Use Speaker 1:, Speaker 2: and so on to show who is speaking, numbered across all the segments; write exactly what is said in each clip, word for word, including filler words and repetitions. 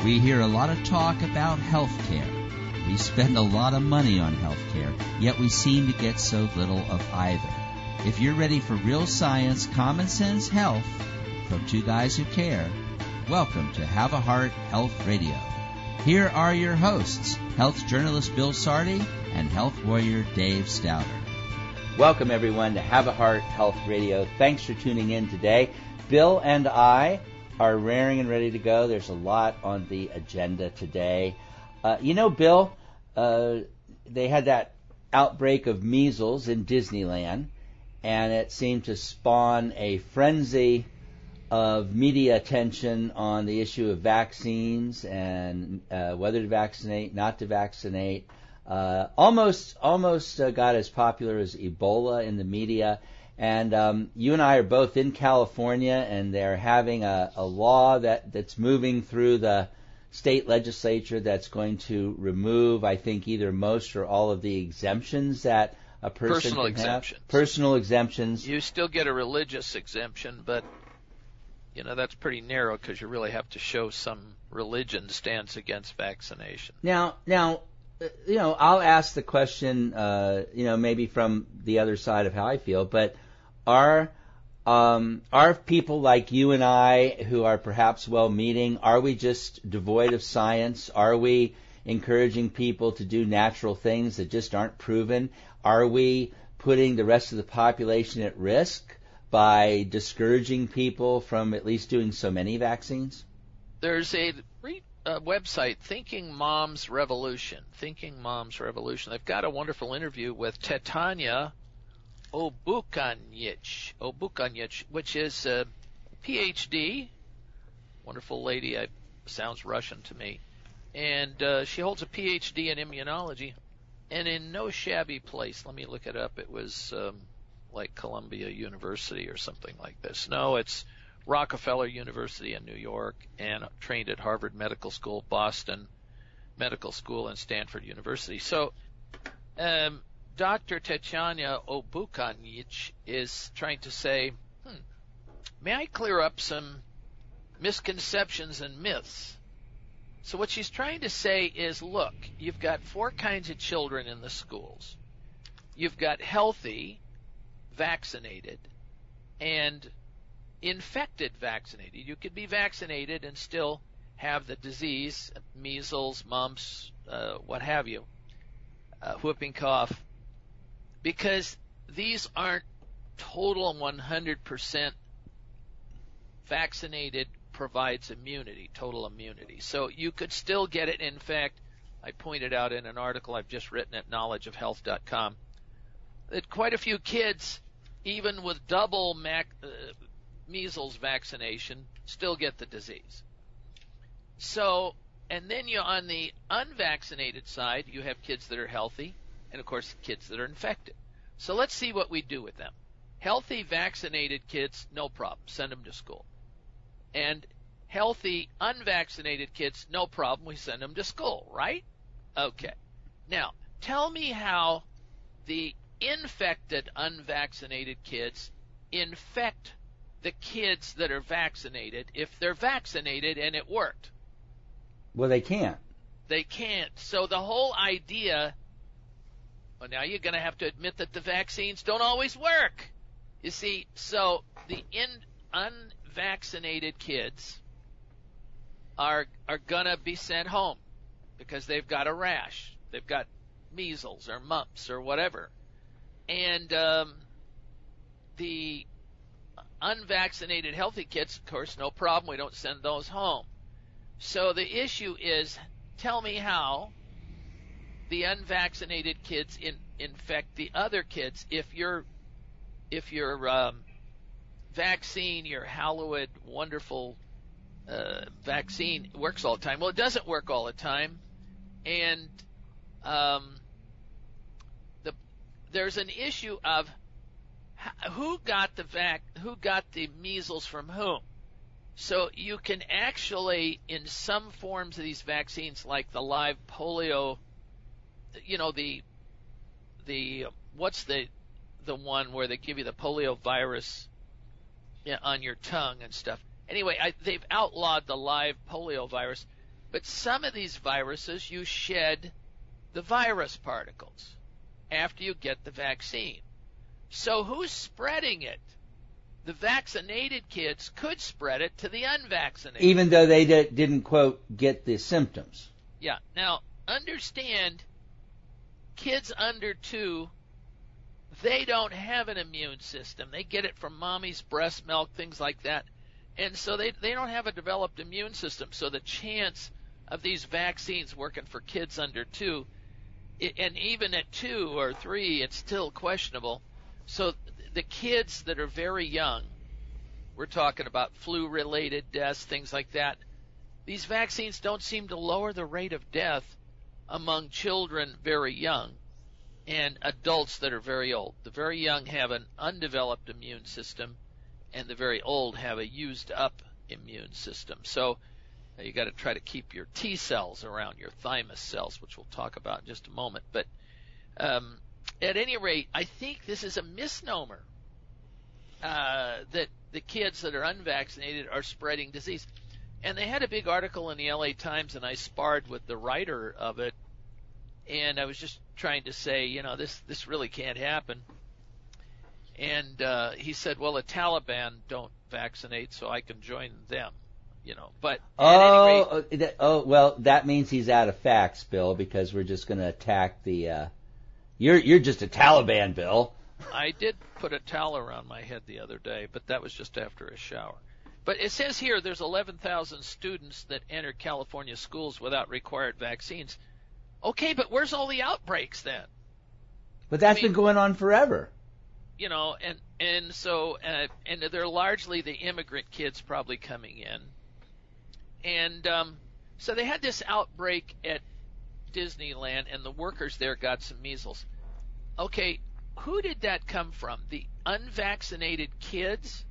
Speaker 1: We hear a lot of talk about health care. We spend a lot of money on health care, yet we seem to get so little of either. If you're ready for real science, common sense health from two guys who care, welcome to Have a Heart Health Radio. Here are your hosts, health journalist Bill Sardi and health warrior Dave Stouter. Welcome, everyone, to Have a Heart Health Radio. Thanks for tuning in today. Bill and I are raring and ready to go. There's a lot on the agenda today. Uh, you know, Bill, uh, they had that outbreak of measles in Disneyland, and it seemed to spawn a frenzy of media attention on the issue of vaccines and uh, whether to vaccinate, not to vaccinate. Uh, almost almost uh, got as popular as Ebola in the media. And um, you and I are both in California, and they're having a, a law that, that's moving through the state legislature that's going to remove, I think, either most or all of the exemptions that a person
Speaker 2: Personal
Speaker 1: can
Speaker 2: exemptions.
Speaker 1: have. Personal exemptions.
Speaker 2: You still get a religious exemption, but, you know, that's pretty narrow because you really have to show some religion stands against vaccination.
Speaker 1: Now, now, uh, you know, I'll ask the question, uh, you know, maybe from the other side of how I feel, but are um, are people like you and I who are perhaps well-meaning, are we just devoid of science? Are we encouraging people to do natural things that just aren't proven? Are we putting the rest of the population at risk by discouraging people from at least doing so many vaccines?
Speaker 2: There's a re- uh, website, Thinking Moms Revolution. Thinking Moms Revolution. They've got a wonderful interview with Tetanya Obukanyich, Obukanyich, which is a P H D, wonderful lady. I, sounds Russian to me, and uh, she holds a P H D in immunology, and in no shabby place. Let me look it up. It was um, like Columbia University or something like this. No, it's Rockefeller University in New York, and trained at Harvard Medical School, Boston Medical School, and Stanford University. So, um, Doctor Tetanya Obukanyich is trying to say, hmm, may I clear up some misconceptions and myths? So what she's trying to say is, look, you've got four kinds of children in the schools. You've got healthy, vaccinated, and infected vaccinated. You could be vaccinated and still have the disease, measles, mumps, uh, what have you, uh, whooping cough, because these aren't total one hundred percent vaccinated provides immunity, total immunity. So you could still get it. In fact, I pointed out in an article I've just written at knowledge of health dot com that quite a few kids, even with double mac, uh, measles vaccination, still get the disease. So, and then you on the unvaccinated side, you have kids that are healthy, and of course kids that are infected. So let's see what we do with them. Healthy, vaccinated kids, no problem. Send them to school. And healthy, unvaccinated kids, no problem. We send them to school, right? Okay. Now, tell me how the infected, unvaccinated kids infect the kids that are vaccinated if they're vaccinated and it worked.
Speaker 1: Well, they can't.
Speaker 2: They can't. So the whole idea, well, now you're going to have to admit that the vaccines don't always work. You see, so the in, unvaccinated kids are are going to be sent home because they've got a rash. They've got measles or mumps or whatever. And um, the unvaccinated healthy kids, of course, no problem. We don't send those home. So the issue is, tell me how the unvaccinated kids in, infect the other kids if your if your um, vaccine, your hallowed, wonderful uh, vaccine works all the time. Well, it doesn't work all the time, and um, the there's an issue of who got the vac, who got the measles from whom. So you can actually, in some forms of these vaccines, like the live polio, you know, the the what's the the one where they give you the polio virus on your tongue and stuff. Anyway, I, they've outlawed the live polio virus. But some of these viruses, you shed the virus particles after you get the vaccine. So who's spreading it? The vaccinated kids could spread it to the unvaccinated.
Speaker 1: Even though they did, didn't, quote, get the symptoms.
Speaker 2: Yeah. Now, understand, kids under two, they don't have an immune system. They get it from mommy's breast milk, things like that. And so they, they don't have a developed immune system. So the chance of these vaccines working for kids under two, and even at two or three, it's still questionable. So the kids that are very young, we're talking about flu-related deaths, things like that, these vaccines don't seem to lower the rate of death among children very young and adults that are very old. The very young have an undeveloped immune system, and the very old have a used-up immune system. So uh, you got to try to keep your T cells around your thymus cells, which we'll talk about in just a moment. But um, at any rate, I think this is a misnomer uh, that the kids that are unvaccinated are spreading disease. And they had a big article in the L A Times, and I sparred with the writer of it, and I was just trying to say, you know, this this really can't happen. And uh, he said, well, the Taliban don't vaccinate, so I can join them, you know. But
Speaker 1: oh, rate, that, oh, well, that means he's out of facts, Bill, because we're just going to attack the. Uh, you're you're just a Taliban, Bill.
Speaker 2: I did put a towel around my head the other day, but that was just after a shower. But it says here there's eleven thousand students that enter California schools without required vaccines. Okay, but where's all the outbreaks then?
Speaker 1: But that's
Speaker 2: I mean,
Speaker 1: been going on forever.
Speaker 2: You know, and and so uh, and they're largely the immigrant kids probably coming in, and um, so they had this outbreak at Disneyland, and the workers there got some measles. Okay, who did that come from? The unvaccinated kids?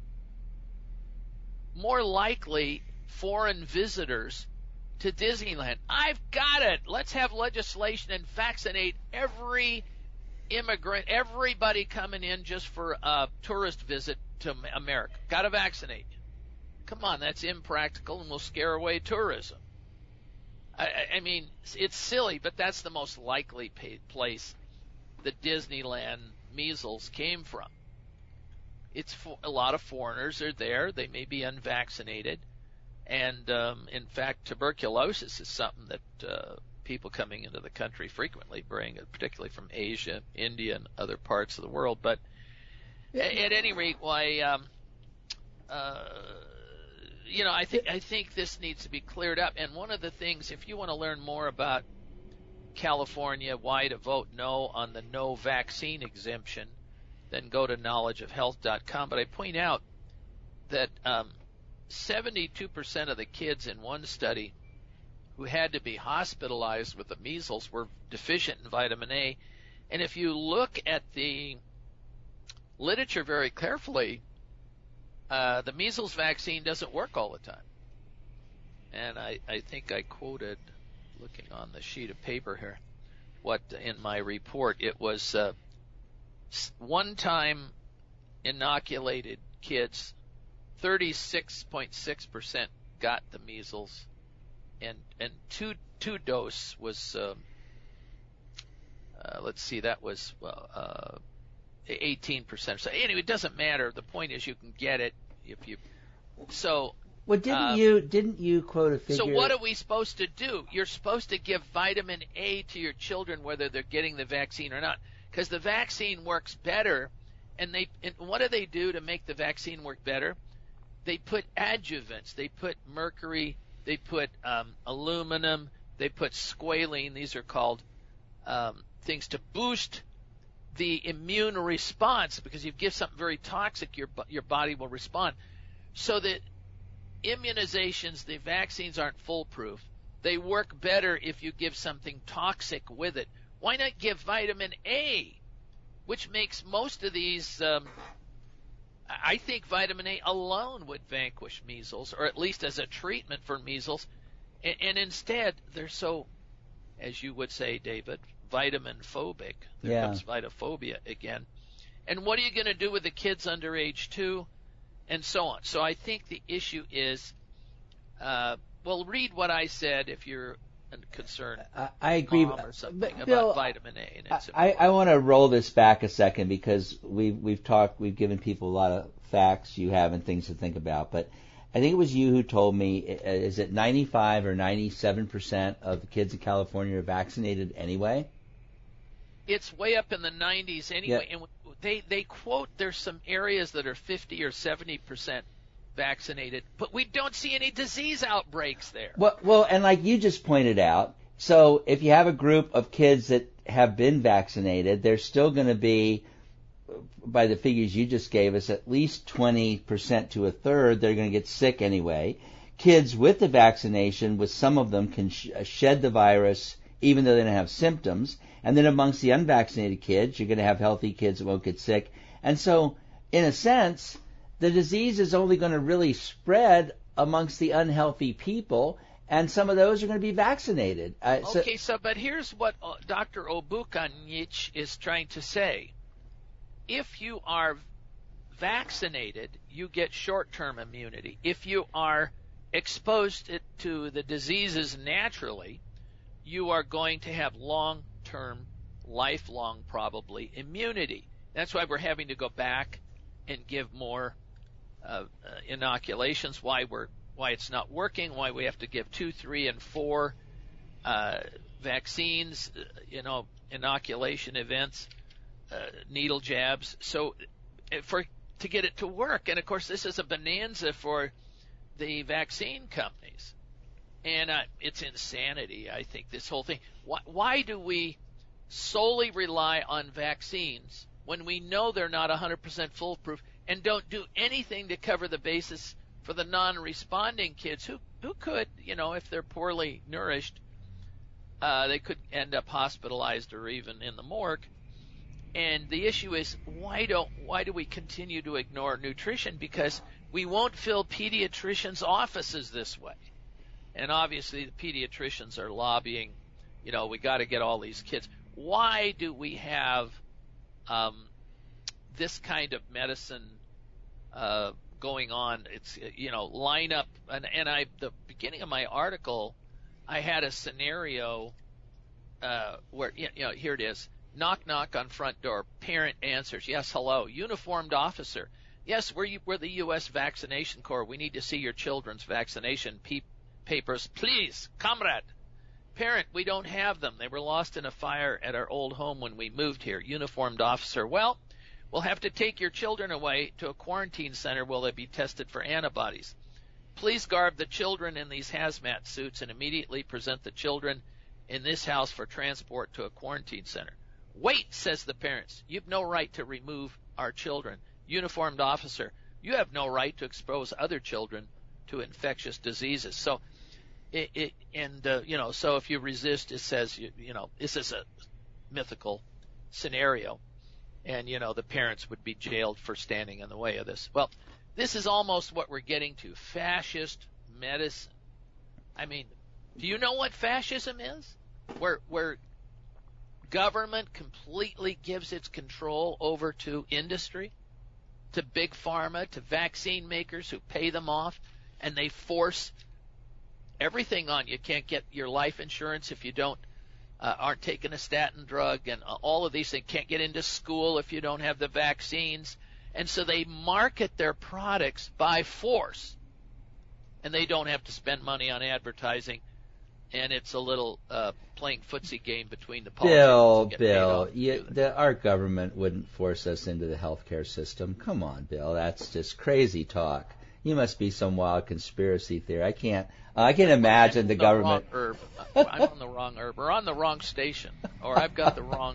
Speaker 2: More likely, foreign visitors to Disneyland. I've got it. Let's have legislation and vaccinate every immigrant, everybody coming in just for a tourist visit to America. Got to vaccinate. Come on, that's impractical and will scare away tourism. I, I mean, it's silly, but that's the most likely place that Disneyland measles came from. It's for, a lot of foreigners are there. They may be unvaccinated. And, um, in fact, tuberculosis is something that uh, people coming into the country frequently bring, particularly from Asia, India, and other parts of the world. But at, at any rate, why, um, uh, you know, I think I think this needs to be cleared up. And one of the things, if you want to learn more about California, why to vote no on the no vaccine exemption, then go to knowledge of health dot com. But I point out that um, seventy-two percent of the kids in one study who had to be hospitalized with the measles were deficient in vitamin A. And if you look at the literature very carefully, uh, the measles vaccine doesn't work all the time. And I, I think I quoted, looking on the sheet of paper here, what in my report, it was uh, one-time inoculated kids, thirty-six point six percent got the measles, and and two two dose was um, uh, let's see, that was well, uh, eighteen percent. So anyway, it doesn't matter. The point is you can get it if you. So.
Speaker 1: Well, didn't
Speaker 2: uh,
Speaker 1: you didn't you quote a figure?
Speaker 2: So what are we supposed to do? You're supposed to give vitamin A to your children whether they're getting the vaccine or not, because the vaccine works better. And they and what do they do to make the vaccine work better? They put adjuvants. They put mercury. They put um, aluminum. They put squalene. These are called um, things to boost the immune response, because if you give something very toxic, your your body will respond. So that immunizations, the vaccines aren't foolproof. They work better if you give something toxic with it. Why not give vitamin A, which makes most of these, um, I think vitamin A alone would vanquish measles, or at least as a treatment for measles. And, and instead, they're so, as you would say, David, vitamin phobic. There
Speaker 1: yeah.
Speaker 2: comes vitophobia again. And what are you going to do with the kids under age two? And so on. So I think the issue is uh, well, read what I said if you're concerned.
Speaker 1: I, I agree.
Speaker 2: Mom or something
Speaker 1: but,
Speaker 2: about
Speaker 1: Bill,
Speaker 2: vitamin A. And it's
Speaker 1: I, I want to roll this back a second because we've we've talked, we've given people a lot of facts you have and things to think about. But I think it was you who told me, is it ninety-five or ninety-seven percent of the kids in California are vaccinated anyway?
Speaker 2: It's way up in the nineties anyway.
Speaker 1: Yeah.
Speaker 2: And they they quote there's some areas that are fifty or seventy percent vaccinated, but we don't see any disease outbreaks there.
Speaker 1: Well, well, and like you just pointed out, so if you have a group of kids that have been vaccinated, there's still going to be, by the figures you just gave us, at least twenty percent to a third that are going to get sick anyway. Kids with the vaccination, with some of them, can sh- shed the virus even though they don't have symptoms. And then amongst the unvaccinated kids, you're going to have healthy kids that won't get sick. And so, in a sense, the disease is only going to really spread amongst the unhealthy people, and some of those are going to be vaccinated. Uh,
Speaker 2: okay, so, so but here's what uh, Doctor Obukanich is trying to say. If you are vaccinated, you get short-term immunity. If you are exposed to the diseases naturally, you are going to have long-term, lifelong probably, immunity. That's why we're having to go back and give more uh, uh, inoculations, why we're why it's not working, why we have to give two, three, and four uh, vaccines, uh, you know, inoculation events, uh, needle jabs, so for to get it to work. And of course, this is a bonanza for the vaccine companies, and uh, it's insanity. I think this whole thing. Why, why do we solely rely on vaccines when we know they're not one hundred percent foolproof, and don't do anything to cover the basis for the non-responding kids who who could, you know, if they're poorly nourished, uh, they could end up hospitalized or even in the morgue. And the issue is, why don't why do we continue to ignore nutrition? Because we won't fill pediatricians' offices this way. And obviously the pediatricians are lobbying, you know, we got to get all these kids. Why do we have um, this kind of medicine uh, going on? It's, you know, line up, and, and I, the beginning of my article, I had a scenario uh, where, you know, here it is. Knock, knock on front door. Parent answers, yes, hello. Uniformed officer. Yes, we're, we're the U S Vaccination Corps. We need to see your children's vaccination pe- papers. Please, comrade. Parent, we don't have them. They were lost in a fire at our old home when we moved here. Uniformed officer. Well, we'll have to take your children away to a quarantine center where they'll be tested for antibodies. Please garb the children in these hazmat suits and immediately present the children in this house for transport to a quarantine center. Wait, says the parents. You've no right to remove our children. Uniformed officer, you have no right to expose other children to infectious diseases. So, it, it and uh, you know, so if you resist, it says you, you know, this is a mythical scenario, and you know the parents would be jailed for standing in the way of this. Well, this is almost what we're getting to: fascist medicine. I mean, do you know what fascism is? Where where government completely gives its control over to industry, to big pharma, to vaccine makers who pay them off, and they force everything on you. You can't get your life insurance if you don't uh, aren't taking a statin drug, and uh, all of these things. Can't get into school if you don't have the vaccines, and so they market their products by force, and they don't have to spend money on advertising. And it's a little uh, playing footsie game between the politicians.
Speaker 1: Bill, Bill, you, the, our government wouldn't force us into the healthcare system. Come on, Bill, that's just crazy talk. You must be some wild conspiracy theory. I can't, uh, I can't imagine the, the government.
Speaker 2: Wrong herb. I'm on the wrong herb, or on the wrong station, or I've got the wrong.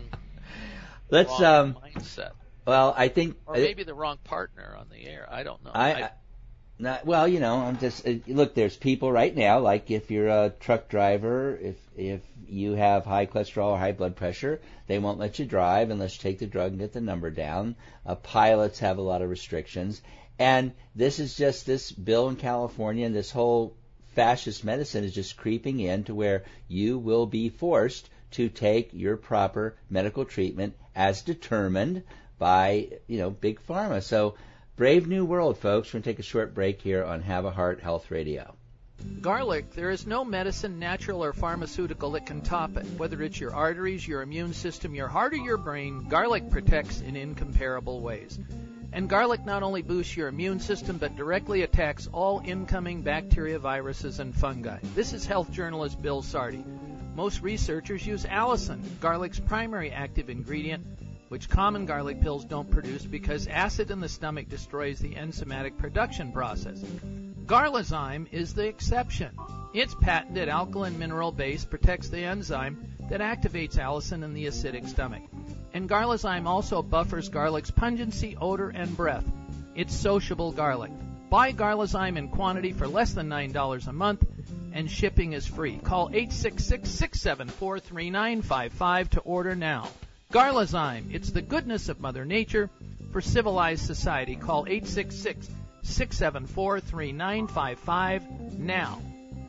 Speaker 1: Let's
Speaker 2: wrong
Speaker 1: um.
Speaker 2: mindset.
Speaker 1: Well, I think,
Speaker 2: or maybe the wrong partner on the air. I don't know.
Speaker 1: I. I Not, well, you know, I'm just uh, look. There's people right now, like if you're a truck driver, if if you have high cholesterol or high blood pressure, they won't let you drive unless you take the drug and get the number down. Uh, pilots have a lot of restrictions, and this is just this bill in California, and this whole fascist medicine is just creeping in to where you will be forced to take your proper medical treatment as determined by, you know, big pharma. So. Brave new world, folks. We're going to take a short break here on Have a Heart Health Radio.
Speaker 3: Garlic, there is no medicine, natural or pharmaceutical, that can top it. Whether it's your arteries, your immune system, your heart, or your brain, garlic protects in incomparable ways. And garlic not only boosts your immune system, but directly attacks all incoming bacteria, viruses, and fungi. This is health journalist Bill Sardi. Most researchers use allicin, garlic's primary active ingredient, which common garlic pills don't produce because acid in the stomach destroys the enzymatic production process. Garlazyme is the exception. Its patented alkaline mineral base protects the enzyme that activates allicin in the acidic stomach. And Garlazyme also buffers garlic's pungency, odor, and breath. It's sociable garlic. Buy Garlazyme in quantity for less than nine dollars a month, and shipping is free. Call eight six six, six seven four, three nine five five to order now. Garlazyme, it's the goodness of Mother Nature for civilized society. Call eight six six, six seven four, three nine five five now.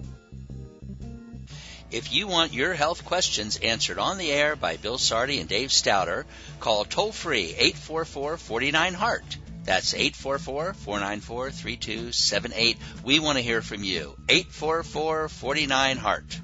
Speaker 1: If you want your health questions answered on the air by Bill Sardi and Dave Stouter, call toll-free eight four four, four nine, heart. That's eight four four, four nine four, three two seven eight. We want to hear from you. eight four four, four nine, heart.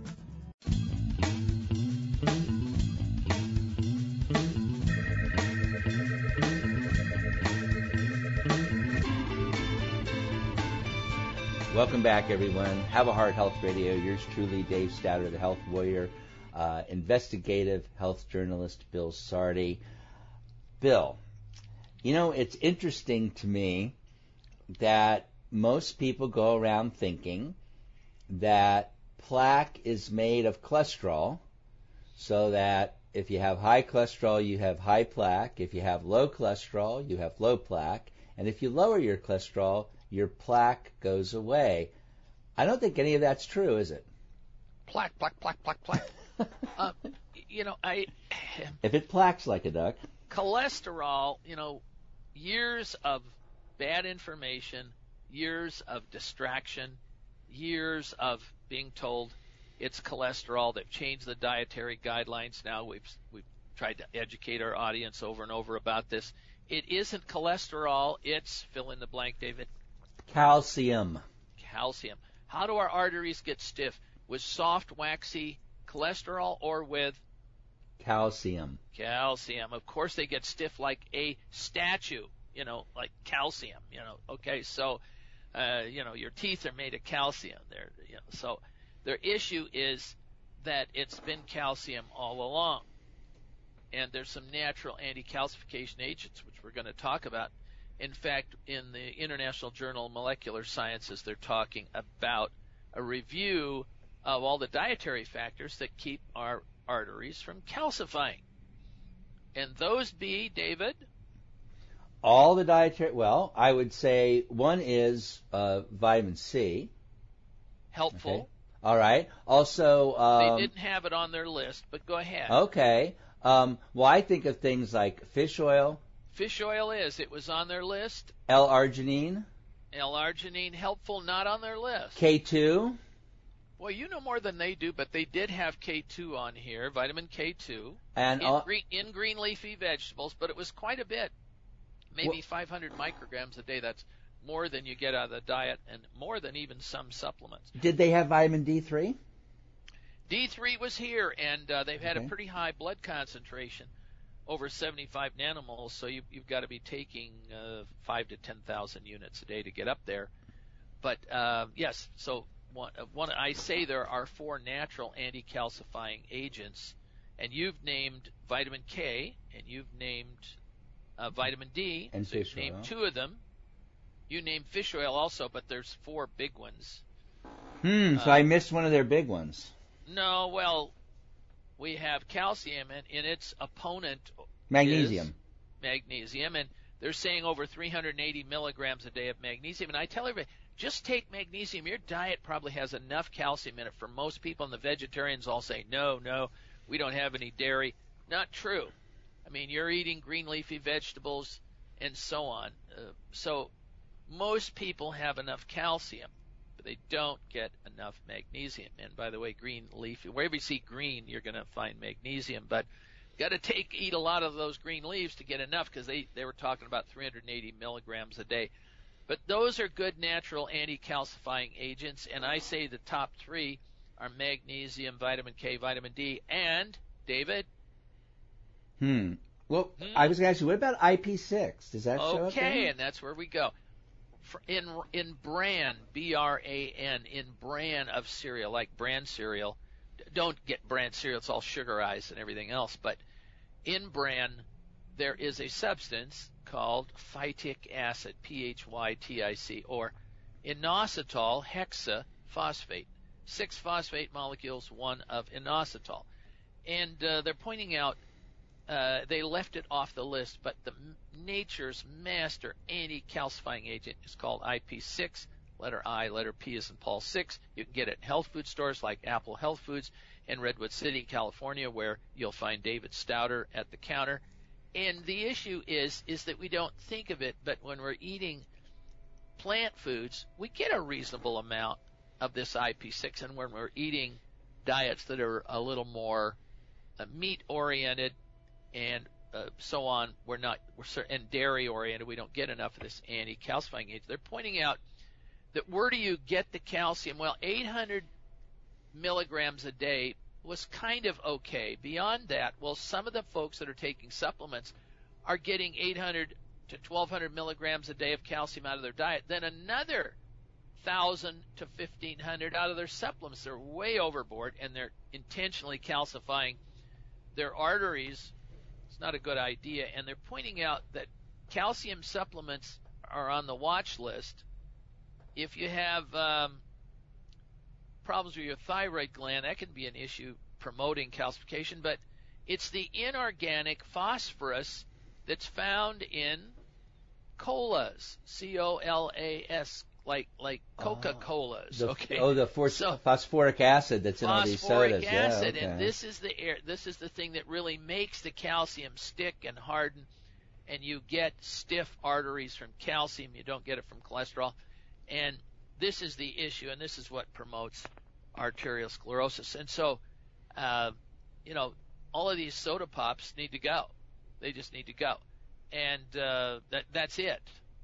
Speaker 1: Welcome back, everyone. Have a Heart Health Radio. Yours truly, Dave Stouter, the health warrior, uh, investigative health journalist, Bill Sardi. Bill, you know, it's interesting to me that most people go around thinking that plaque is made of cholesterol, so that if you have high cholesterol, you have high plaque. If you have low cholesterol, you have low plaque. And if you lower your cholesterol, your plaque goes away. I don't think any of that's true, is it?
Speaker 2: Plaque, plaque, plaque, plaque, plaque. uh, you know, I.
Speaker 1: If it plaques like a duck.
Speaker 2: Cholesterol, you know, years of bad information, years of distraction, years of being told it's cholesterol. They've changed the dietary guidelines now. We've we've tried to educate our audience over and over about this. It isn't cholesterol. It's, fill in the blank, David.
Speaker 1: Calcium.
Speaker 2: Calcium. How do our arteries get stiff? With soft, waxy cholesterol or with?
Speaker 1: Calcium.
Speaker 2: Calcium. Of course they get stiff like a statue, you know, like calcium, you know. Okay, so, uh, you know, your teeth are made of calcium. They're, you know, so their issue is that it's been calcium all along. And there's some natural anti-calcification agents, which we're going to talk about. In fact, in the International Journal of Molecular Sciences, they're talking about a review of all the dietary factors that keep our arteries from calcifying. And those be, David?
Speaker 1: All the dietary, well, I would say one is uh, vitamin C.
Speaker 2: Helpful.
Speaker 1: Okay. All right. Also, um,
Speaker 2: they didn't have it on their list, but go ahead.
Speaker 1: Okay. Um, well, I think of things like fish oil.
Speaker 2: Fish oil is. It was on their list.
Speaker 1: L-arginine.
Speaker 2: L-arginine, helpful, not on their list.
Speaker 1: K two.
Speaker 2: Well, you know more than they do, but they did have K two on here, vitamin K two,
Speaker 1: and
Speaker 2: in,
Speaker 1: uh,
Speaker 2: green, in green leafy vegetables, but it was quite a bit, maybe well, five hundred micrograms a day. That's more than you get out of the diet and more than even some supplements.
Speaker 1: Did they have vitamin D three?
Speaker 2: D three was here, and uh, they've had
Speaker 1: okay.
Speaker 2: a pretty high blood concentration, over seventy-five nanomoles, so you, you've got to be taking uh, five to ten thousand units a day to get up there. But, uh, yes, so one, one, I say there are four natural anti-calcifying agents, and you've named vitamin K, and you've named uh, vitamin D,
Speaker 1: and
Speaker 2: so
Speaker 1: fish
Speaker 2: you've named
Speaker 1: oil.
Speaker 2: two of them. You named fish oil also, but there's four big ones.
Speaker 1: Hmm, so
Speaker 2: uh,
Speaker 1: I missed one of their big ones.
Speaker 2: No, well, we have calcium, and, and its opponent
Speaker 1: magnesium.
Speaker 2: is magnesium, and they're saying over three hundred eighty milligrams a day of magnesium. And I tell everybody, just take magnesium. Your diet probably has enough calcium in it for most people, and the vegetarians all say, no, no, we don't have any dairy. Not true. I mean, you're eating green leafy vegetables and so on. Uh, so most people have enough calcium, but they don't get enough magnesium. And by the way, green leafy, wherever you see green, you're going to find magnesium. But got to take eat a lot of those green leaves to get enough, because they, they were talking about three hundred eighty milligrams a day. But those are good natural anti-calcifying agents, and I say the top three are magnesium, vitamin K, vitamin D, and, David?
Speaker 4: Hmm. Well,
Speaker 2: hmm.
Speaker 4: I was going to ask you, what about I P six? Does that show up there?
Speaker 2: Okay, and that's where we go. In in bran, B R A N, in bran of cereal, like bran cereal, don't get bran cereal, it's all sugarized and everything else, but in bran there is a substance called phytic acid, P H Y T I C, or inositol hexaphosphate, six phosphate molecules, one of inositol. And uh, they're pointing out uh, they left it off the list, but the nature's master anti-calcifying agent is called I P six, letter I, letter P is in Paul six. You can get it at health food stores like Apple Health Foods in Redwood City, California, where you'll find David Stouter at the counter. And the issue is is that we don't think of it, but when we're eating plant foods, we get a reasonable amount of this I P six, and when we're eating diets that are a little more uh, meat-oriented and uh, so on, we're not, we're and dairy-oriented, we don't get enough of this anti-calcifying agent. They're pointing out that where do you get the calcium? Well, eight hundred milligrams a day was kind of okay. Beyond that, well, some of the folks that are taking supplements are getting eight hundred to twelve hundred milligrams a day of calcium out of their diet, then another one thousand to fifteen hundred out of their supplements. They're way overboard, and they're intentionally calcifying their arteries. It's not a good idea, and they're pointing out that calcium supplements are on the watch list. If you have um, problems with your thyroid gland, that can be an issue promoting calcification, but it's the inorganic phosphorus that's found in colas, C O L A S, like like Coca-Colas.
Speaker 4: Oh,
Speaker 2: okay.
Speaker 4: Oh, the for-
Speaker 2: so,
Speaker 4: phosphoric acid that's in all these sodas.
Speaker 2: Phosphoric acid,
Speaker 4: yeah, okay.
Speaker 2: and this is the air. This is the thing that really makes the calcium stick and harden, and you get stiff arteries from calcium. You don't get it from cholesterol, and this is the issue, and this is what promotes arterial sclerosis. And so, uh, you know, all of these soda pops need to go. They just need to go, and uh, that that's it.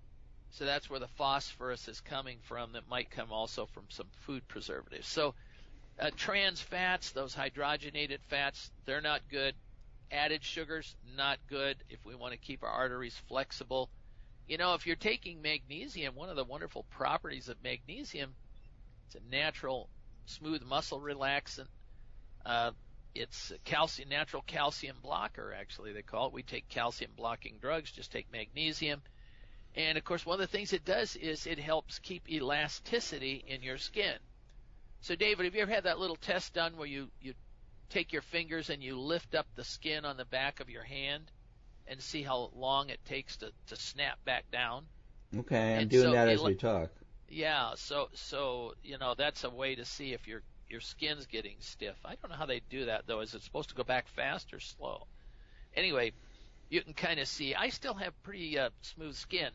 Speaker 2: So that's where the phosphorus is coming from. That might come also from some food preservatives. So uh, trans fats, those hydrogenated fats, they're not good. Added sugars, not good if we want to keep our arteries flexible. You know, if you're taking magnesium, one of the wonderful properties of magnesium, it's a natural, smooth muscle relaxant. Uh, it's a calcium, natural calcium blocker, actually, they call it. We take calcium blocking drugs, just take magnesium. And, of course, one of the things it does is it helps keep elasticity in your skin. So, David, have you ever had that little test done where you, you take your fingers and you lift up the skin on the back of your hand and see how long it takes to, to snap back down?
Speaker 4: Okay, I'm
Speaker 2: and
Speaker 4: doing
Speaker 2: so
Speaker 4: that as
Speaker 2: el-
Speaker 4: we talk.
Speaker 2: Yeah, so, so you know, that's a way to see if your your skin's getting stiff. I don't know how they do that, though. Is it supposed to go back fast or slow? Anyway, you can kind of see. I still have pretty uh, smooth skin.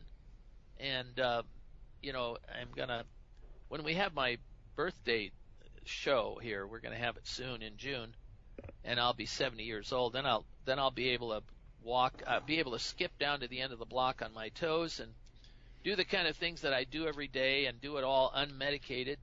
Speaker 2: And, uh, you know, I'm going to, when we have my birthday show here, we're going to have it soon in June, and I'll be seventy years old. Then I'll, then I'll be able to walk, uh, be able to skip down to the end of the block on my toes and do the kind of things that I do every day and do it all unmedicated.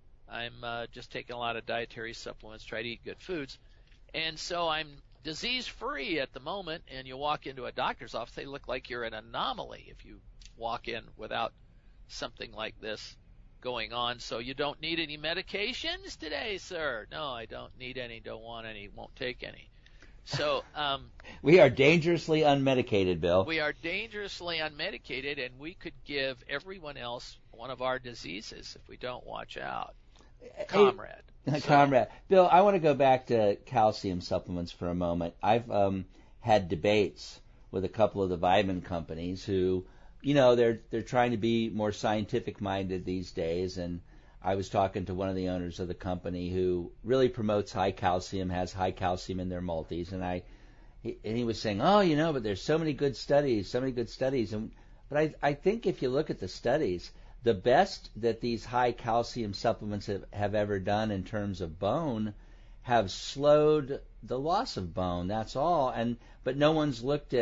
Speaker 2: I'm uh, just taking a lot of dietary supplements, try to eat good foods. And so I'm disease-free at the moment, and you walk into a doctor's office, they look like you're an anomaly if you walk in without something like this going on. So you don't need any medications today, sir? No, I don't need any, don't want any, won't take any. So um,
Speaker 4: we are dangerously unmedicated, Bill.
Speaker 2: We are dangerously unmedicated, and we could give everyone else one of our diseases if we don't watch out. Comrade.
Speaker 4: Hey,
Speaker 2: so,
Speaker 4: comrade. Bill, I want to go back to calcium supplements for a moment. I've um, had debates with a couple of the vitamin companies who, you know, they're they're trying to be more scientific minded these days, and I was talking to one of the owners of the company who really promotes high calcium, has high calcium in their multis, and I he, and he was saying, "Oh, you know, but there's so many good studies, so many good studies." And but I I think if you look at the studies, the best that these high calcium supplements have, have ever done in terms of bone have slowed the loss of bone. That's all. And but no one's looked at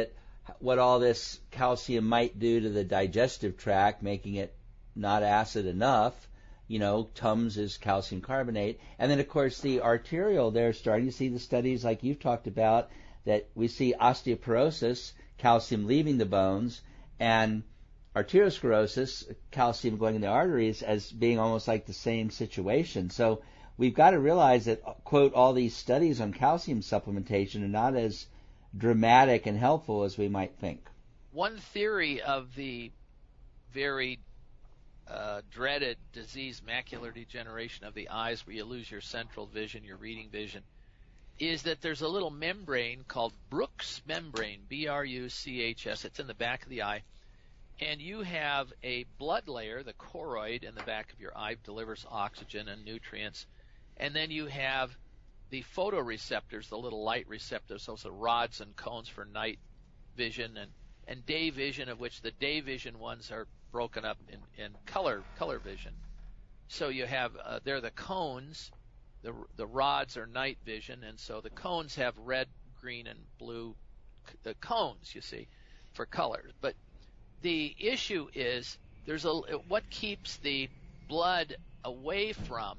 Speaker 4: what all this calcium might do to the digestive tract, making it not acid enough. You know, Tums is calcium carbonate. And then, of course, the arterial, they're starting to see the studies like you've talked about, that we see osteoporosis, calcium leaving the bones, and arteriosclerosis, calcium going in the arteries, as being almost like the same situation. So we've got to realize that, quote, all these studies on calcium supplementation are not as dramatic and helpful as we might think.
Speaker 2: One theory of the very uh, dreaded disease, macular degeneration of the eyes, where you lose your central vision, your reading vision, is that there's a little membrane called Bruch's membrane, B R U C H S. It's in the back of the eye. And you have a blood layer, the choroid, in the back of your eye, delivers oxygen and nutrients. And then you have the photoreceptors, the little light receptors, those are rods and cones for night vision and, and day vision, of which the day vision ones are broken up in, in color color vision. So you have, uh, they're the cones, the, the rods are night vision, and so the cones have red, green, and blue c- the cones, you see, for colors. But the issue is there's a what keeps the blood away from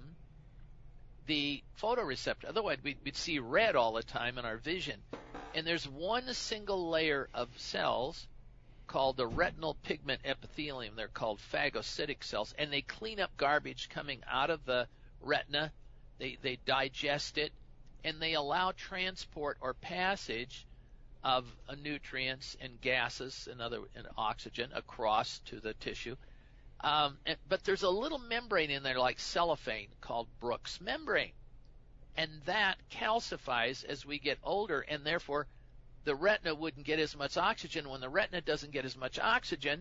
Speaker 2: the photoreceptor. Otherwise, we'd, we'd see red all the time in our vision. And there's one single layer of cells called the retinal pigment epithelium. They're called phagocytic cells, and they clean up garbage coming out of the retina. They they digest it, and they allow transport or passage of uh, nutrients and gases and other and oxygen across to the tissue. Um, and, but there's a little membrane in there like cellophane called Bruch's membrane, and that calcifies as we get older, and therefore the retina wouldn't get as much oxygen. When the retina doesn't get as much oxygen,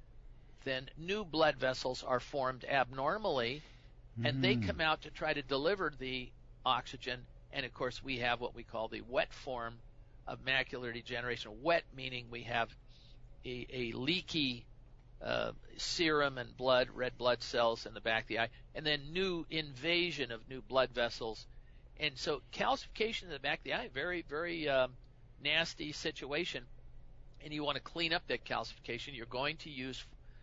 Speaker 2: then new blood vessels are formed abnormally, mm-hmm. and they come out to try to deliver the oxygen. And of course, we have what we call the wet form of macular degeneration. Wet meaning we have a, a leaky uh, serum and blood, red blood cells in the back of the eye, and then new invasion of new blood vessels. And so calcification in the back of the eye, very, very um, nasty situation. And you want to clean up that calcification. You're going to use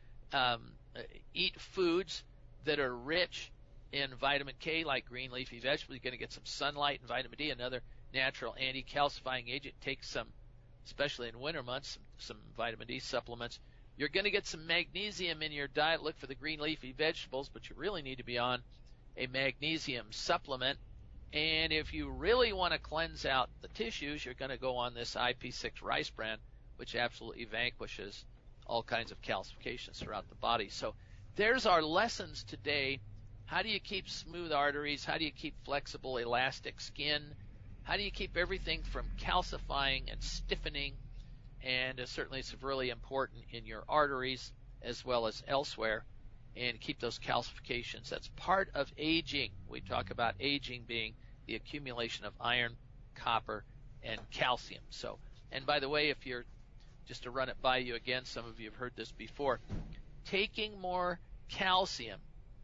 Speaker 2: um, eat foods that are rich in vitamin K, like green leafy vegetables. You're going to get some sunlight and vitamin D, another natural anti-calcifying agent. Take some, especially in winter months, some, some vitamin D supplements. You're going to get some magnesium in your diet. Look for the green leafy vegetables, but you really need to be on a magnesium supplement. And if you really want to cleanse out the tissues, you're going to go on this I P six rice bran, which absolutely vanquishes all kinds of calcifications throughout the body. So there's our lessons today. How do you keep smooth arteries? How do you keep flexible, elastic skin? How do you keep everything from calcifying and stiffening? And uh, certainly it's really important in your arteries as well as elsewhere, and keep those calcifications. That's part of aging. We talk about aging being the accumulation of iron, copper, and calcium. So, and by the way, if you're, just to run it by you again, some of you have heard this before, taking more calcium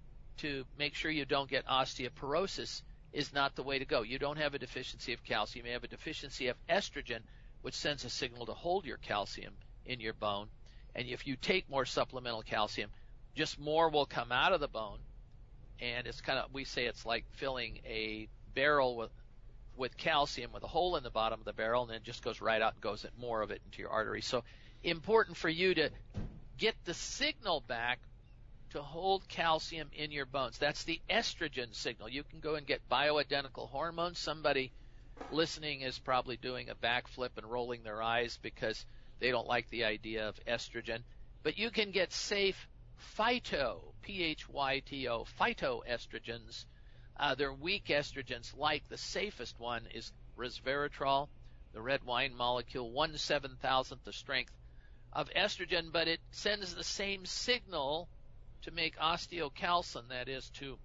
Speaker 2: to make sure you don't get osteoporosis is not the way to go. You don't have a deficiency of calcium. You have a deficiency of estrogen, which sends a signal to hold your calcium in your bone. And if you take more supplemental calcium, just more will come out of the bone. And it's kind of, we say it's like filling a barrel with with calcium with a hole in the bottom of the barrel, and then it just goes right out and goes at more of it into your artery. So important for you to get the signal back to hold calcium in your bones. That's the estrogen signal. You can go and get bioidentical hormones. Somebody listening is probably doing a backflip and rolling their eyes because they don't like the idea of estrogen. But you can get safe phyto, P H Y T O, phytoestrogens. Uh, they're weak estrogens, like the safest one is resveratrol, the red wine molecule, one seven thousandth the strength of estrogen, but it sends the same signal to make osteocalcin, that is, to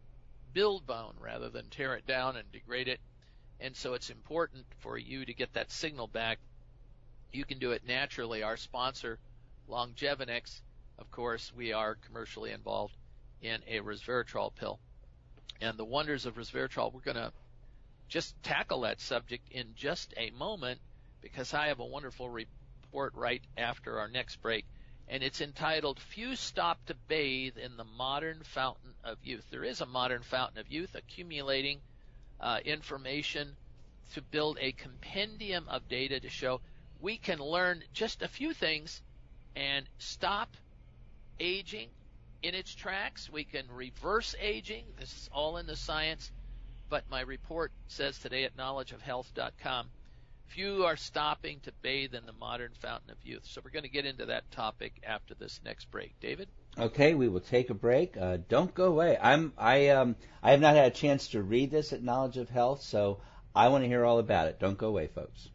Speaker 2: build bone rather than tear it down and degrade it. And so it's important for you to get that signal back. You can do it naturally. Our sponsor, Longevinex, of course, we are commercially involved in a resveratrol pill. And the wonders of resveratrol, we're going to just tackle that subject in just a moment, because I have a wonderful report report right after our next break, and it's entitled Few Stop to Bathe in the Modern Fountain of Youth. There is a modern fountain of youth accumulating uh, information to build a compendium of data to show we can learn just a few things and stop aging in its tracks. We can reverse aging. This is all in the science, but my report says today at knowledge of health dot com, few are stopping to bathe in the modern fountain of youth. So we're going to get into that topic after this next break. David?
Speaker 4: Okay, we will take a break. Uh, don't go away. I'm I um I have not had a chance to read this at Knowledge of Health, so I want to hear all about it. Don't go away, folks.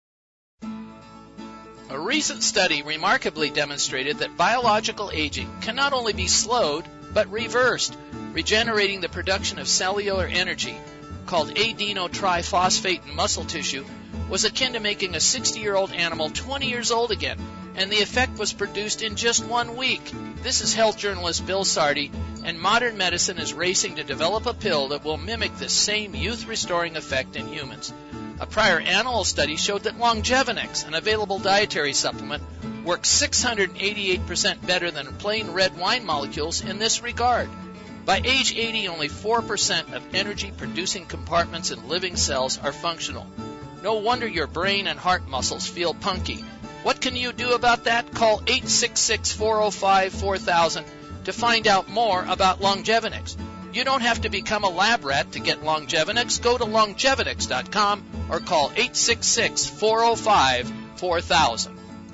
Speaker 3: A recent study remarkably demonstrated that biological aging can not only be slowed, but reversed, regenerating the production of cellular energy, called adenotriphosphate in muscle tissue, was akin to making a sixty-year-old animal twenty years old again, and the effect was produced in just one week. This is health journalist Bill Sardi, and modern medicine is racing to develop a pill that will mimic this same youth-restoring effect in humans. A prior animal study showed that Longevinex, an available dietary supplement, works six hundred eighty-eight percent better than plain red wine molecules in this regard. By age eighty, only four percent of energy-producing compartments in living cells are functional. No wonder your brain and heart muscles feel punky. What can you do about that? Call eight six six, four oh five, four thousand to find out more about Longevinex. You don't have to become a lab rat to get Longevinex. Go to Longevinex dot com or call eight six six, four oh five, four thousand.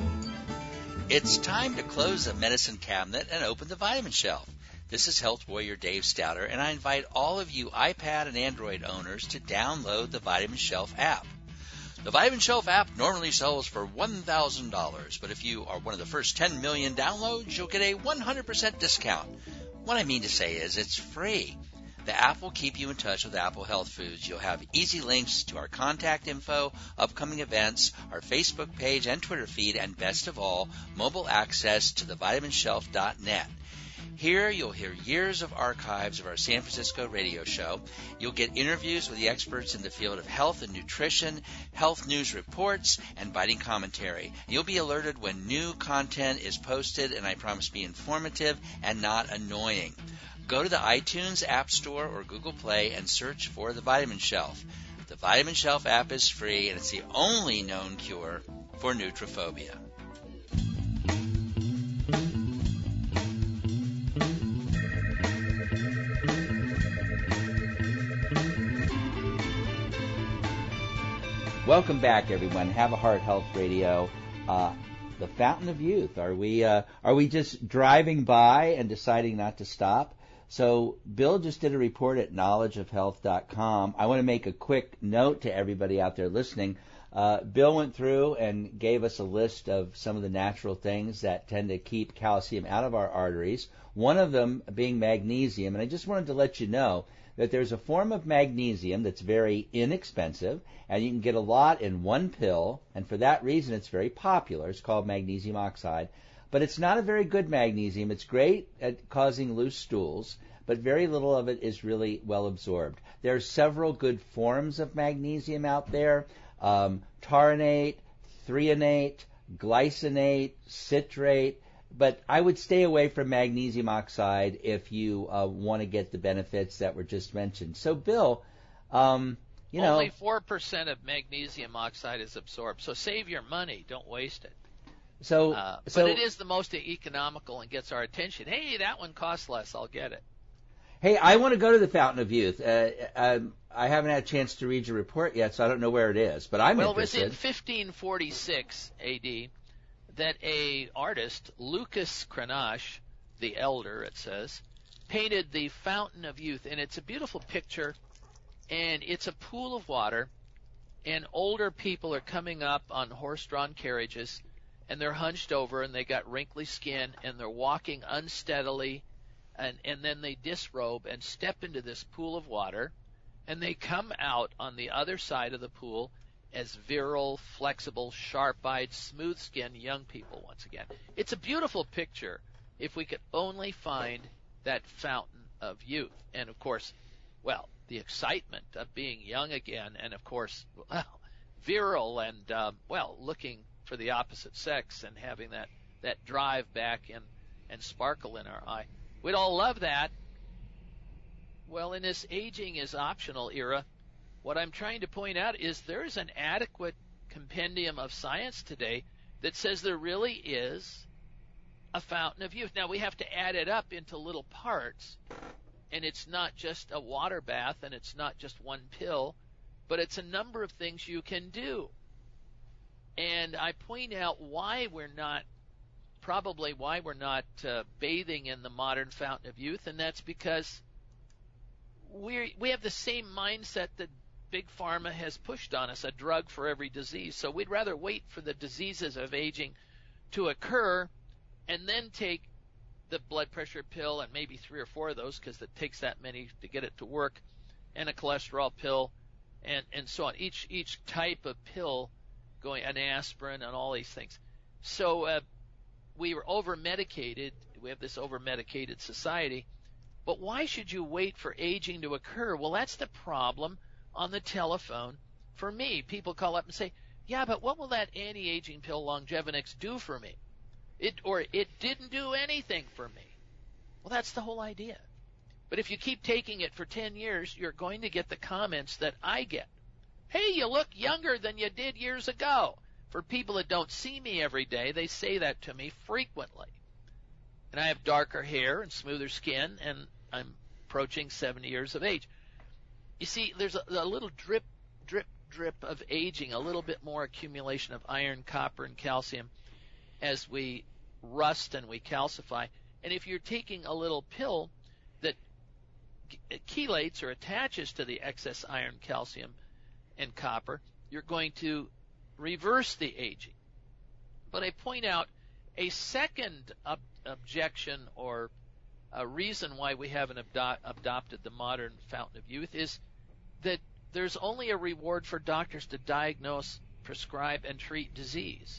Speaker 1: It's time to close the medicine cabinet and open the vitamin shelf. This is Health Warrior Dave Stouter, and I invite all of you iPad and Android owners to download the Vitamin Shelf app. The Vitamin Shelf app normally sells for one thousand dollars, but if you are one of the first ten million downloads, you'll get a one hundred percent discount. What I mean to say is it's free. The app will keep you in touch with Apple Health Foods. You'll have easy links to our contact info, upcoming events, our Facebook page and Twitter feed, and best of all, mobile access to the vitamin shelf dot net. Here you'll hear years of archives of our San Francisco radio show. You'll get interviews with the experts in the field of health and nutrition, health news reports, and biting commentary. You'll be alerted when new content is posted, and I promise to be informative and not annoying. Go to the iTunes App Store or Google Play and search for The Vitamin Shelf. The Vitamin Shelf app is free, and it's the only known cure for nutrophobia.
Speaker 4: Welcome back, everyone. Have a Heart Health Radio. Uh, the Fountain of Youth. Are we uh, are we just driving by and deciding not to stop? So Bill just did a report at knowledge of health dot com. I want to make a quick note to everybody out there listening. Uh, Bill went through and gave us a list of some of the natural things that tend to keep calcium out of our arteries, one of them being magnesium. And I just wanted to let you know that there's a form of magnesium that's very inexpensive, and you can get a lot in one pill, and for that reason it's very popular. It's called magnesium oxide. But it's not a very good magnesium. It's great at causing loose stools, but very little of it is really well absorbed. There are several good forms of magnesium out there. Um, taurate, threonate, glycinate, citrate. But I would stay away from magnesium oxide if you uh, want to get the benefits that were just mentioned. So, Bill, um, you know...
Speaker 2: Only four percent of magnesium oxide is absorbed, so save your money. Don't waste it.
Speaker 4: So,
Speaker 2: uh,
Speaker 4: so,
Speaker 2: but it is the most economical and gets our attention. Hey, that one costs less. I'll get it.
Speaker 4: Hey, I want to go to the Fountain of Youth. Uh, um, I haven't had a chance to read your report yet, so I don't know where it is. But I'm
Speaker 2: well,
Speaker 4: interested.
Speaker 2: Well, it was in fifteen forty-six A D that a artist, Lucas Cranach, the elder, it says, painted the Fountain of Youth, and it's a beautiful picture, and it's a pool of water, and older people are coming up on horse-drawn carriages, and they're hunched over, and they got wrinkly skin, and they're walking unsteadily, and, and then they disrobe and step into this pool of water, and they come out on the other side of the pool as virile, flexible, sharp-eyed, smooth-skinned young people once again. It's a beautiful picture if we could only find that fountain of youth. And, of course, well, the excitement of being young again and, of course, well, virile and, um, well, looking for the opposite sex and having that, that drive back and, and sparkle in our eye. We'd all love that. Well, in this aging is optional era, what I'm trying to point out is there is an adequate compendium of science today that says there really is a fountain of youth. Now, we have to add it up into little parts, and it's not just a water bath, and it's not just one pill, but it's a number of things you can do. And I point out why we're not, probably why we're not uh, bathing in the modern fountain of youth, and that's because we we have the same mindset that Big Pharma has pushed on us, a drug for every disease. So we'd rather wait for the diseases of aging to occur and then take the blood pressure pill and maybe three or four of those because it takes that many to get it to work, and a cholesterol pill, and, and so on. Each each type of pill going, an aspirin and all these things. So uh, we were over-medicated. We have this over-medicated society. But why should you wait for aging to occur? Well, that's the problem on the telephone for me. People call up and say, yeah, but what will that anti-aging pill Longevinix do for me? It or it didn't do anything for me. Well, that's the whole idea. But if you keep taking it for ten years, you're going to get the comments that I get. Hey, you look younger than you did years ago. For people that don't see me every day, they say that to me frequently. And I have darker hair and smoother skin, and I'm approaching seventy years of age. You see, there's a, a little drip, drip, drip of aging, a little bit more accumulation of iron, copper, and calcium as we rust and we calcify. And if you're taking a little pill that chelates or attaches to the excess iron, calcium, and copper, you're going to reverse the aging. But I point out a second ob- objection or a reason why we haven't abdo- adopted the modern fountain of youth is that there's only a reward for doctors to diagnose, prescribe, and treat disease.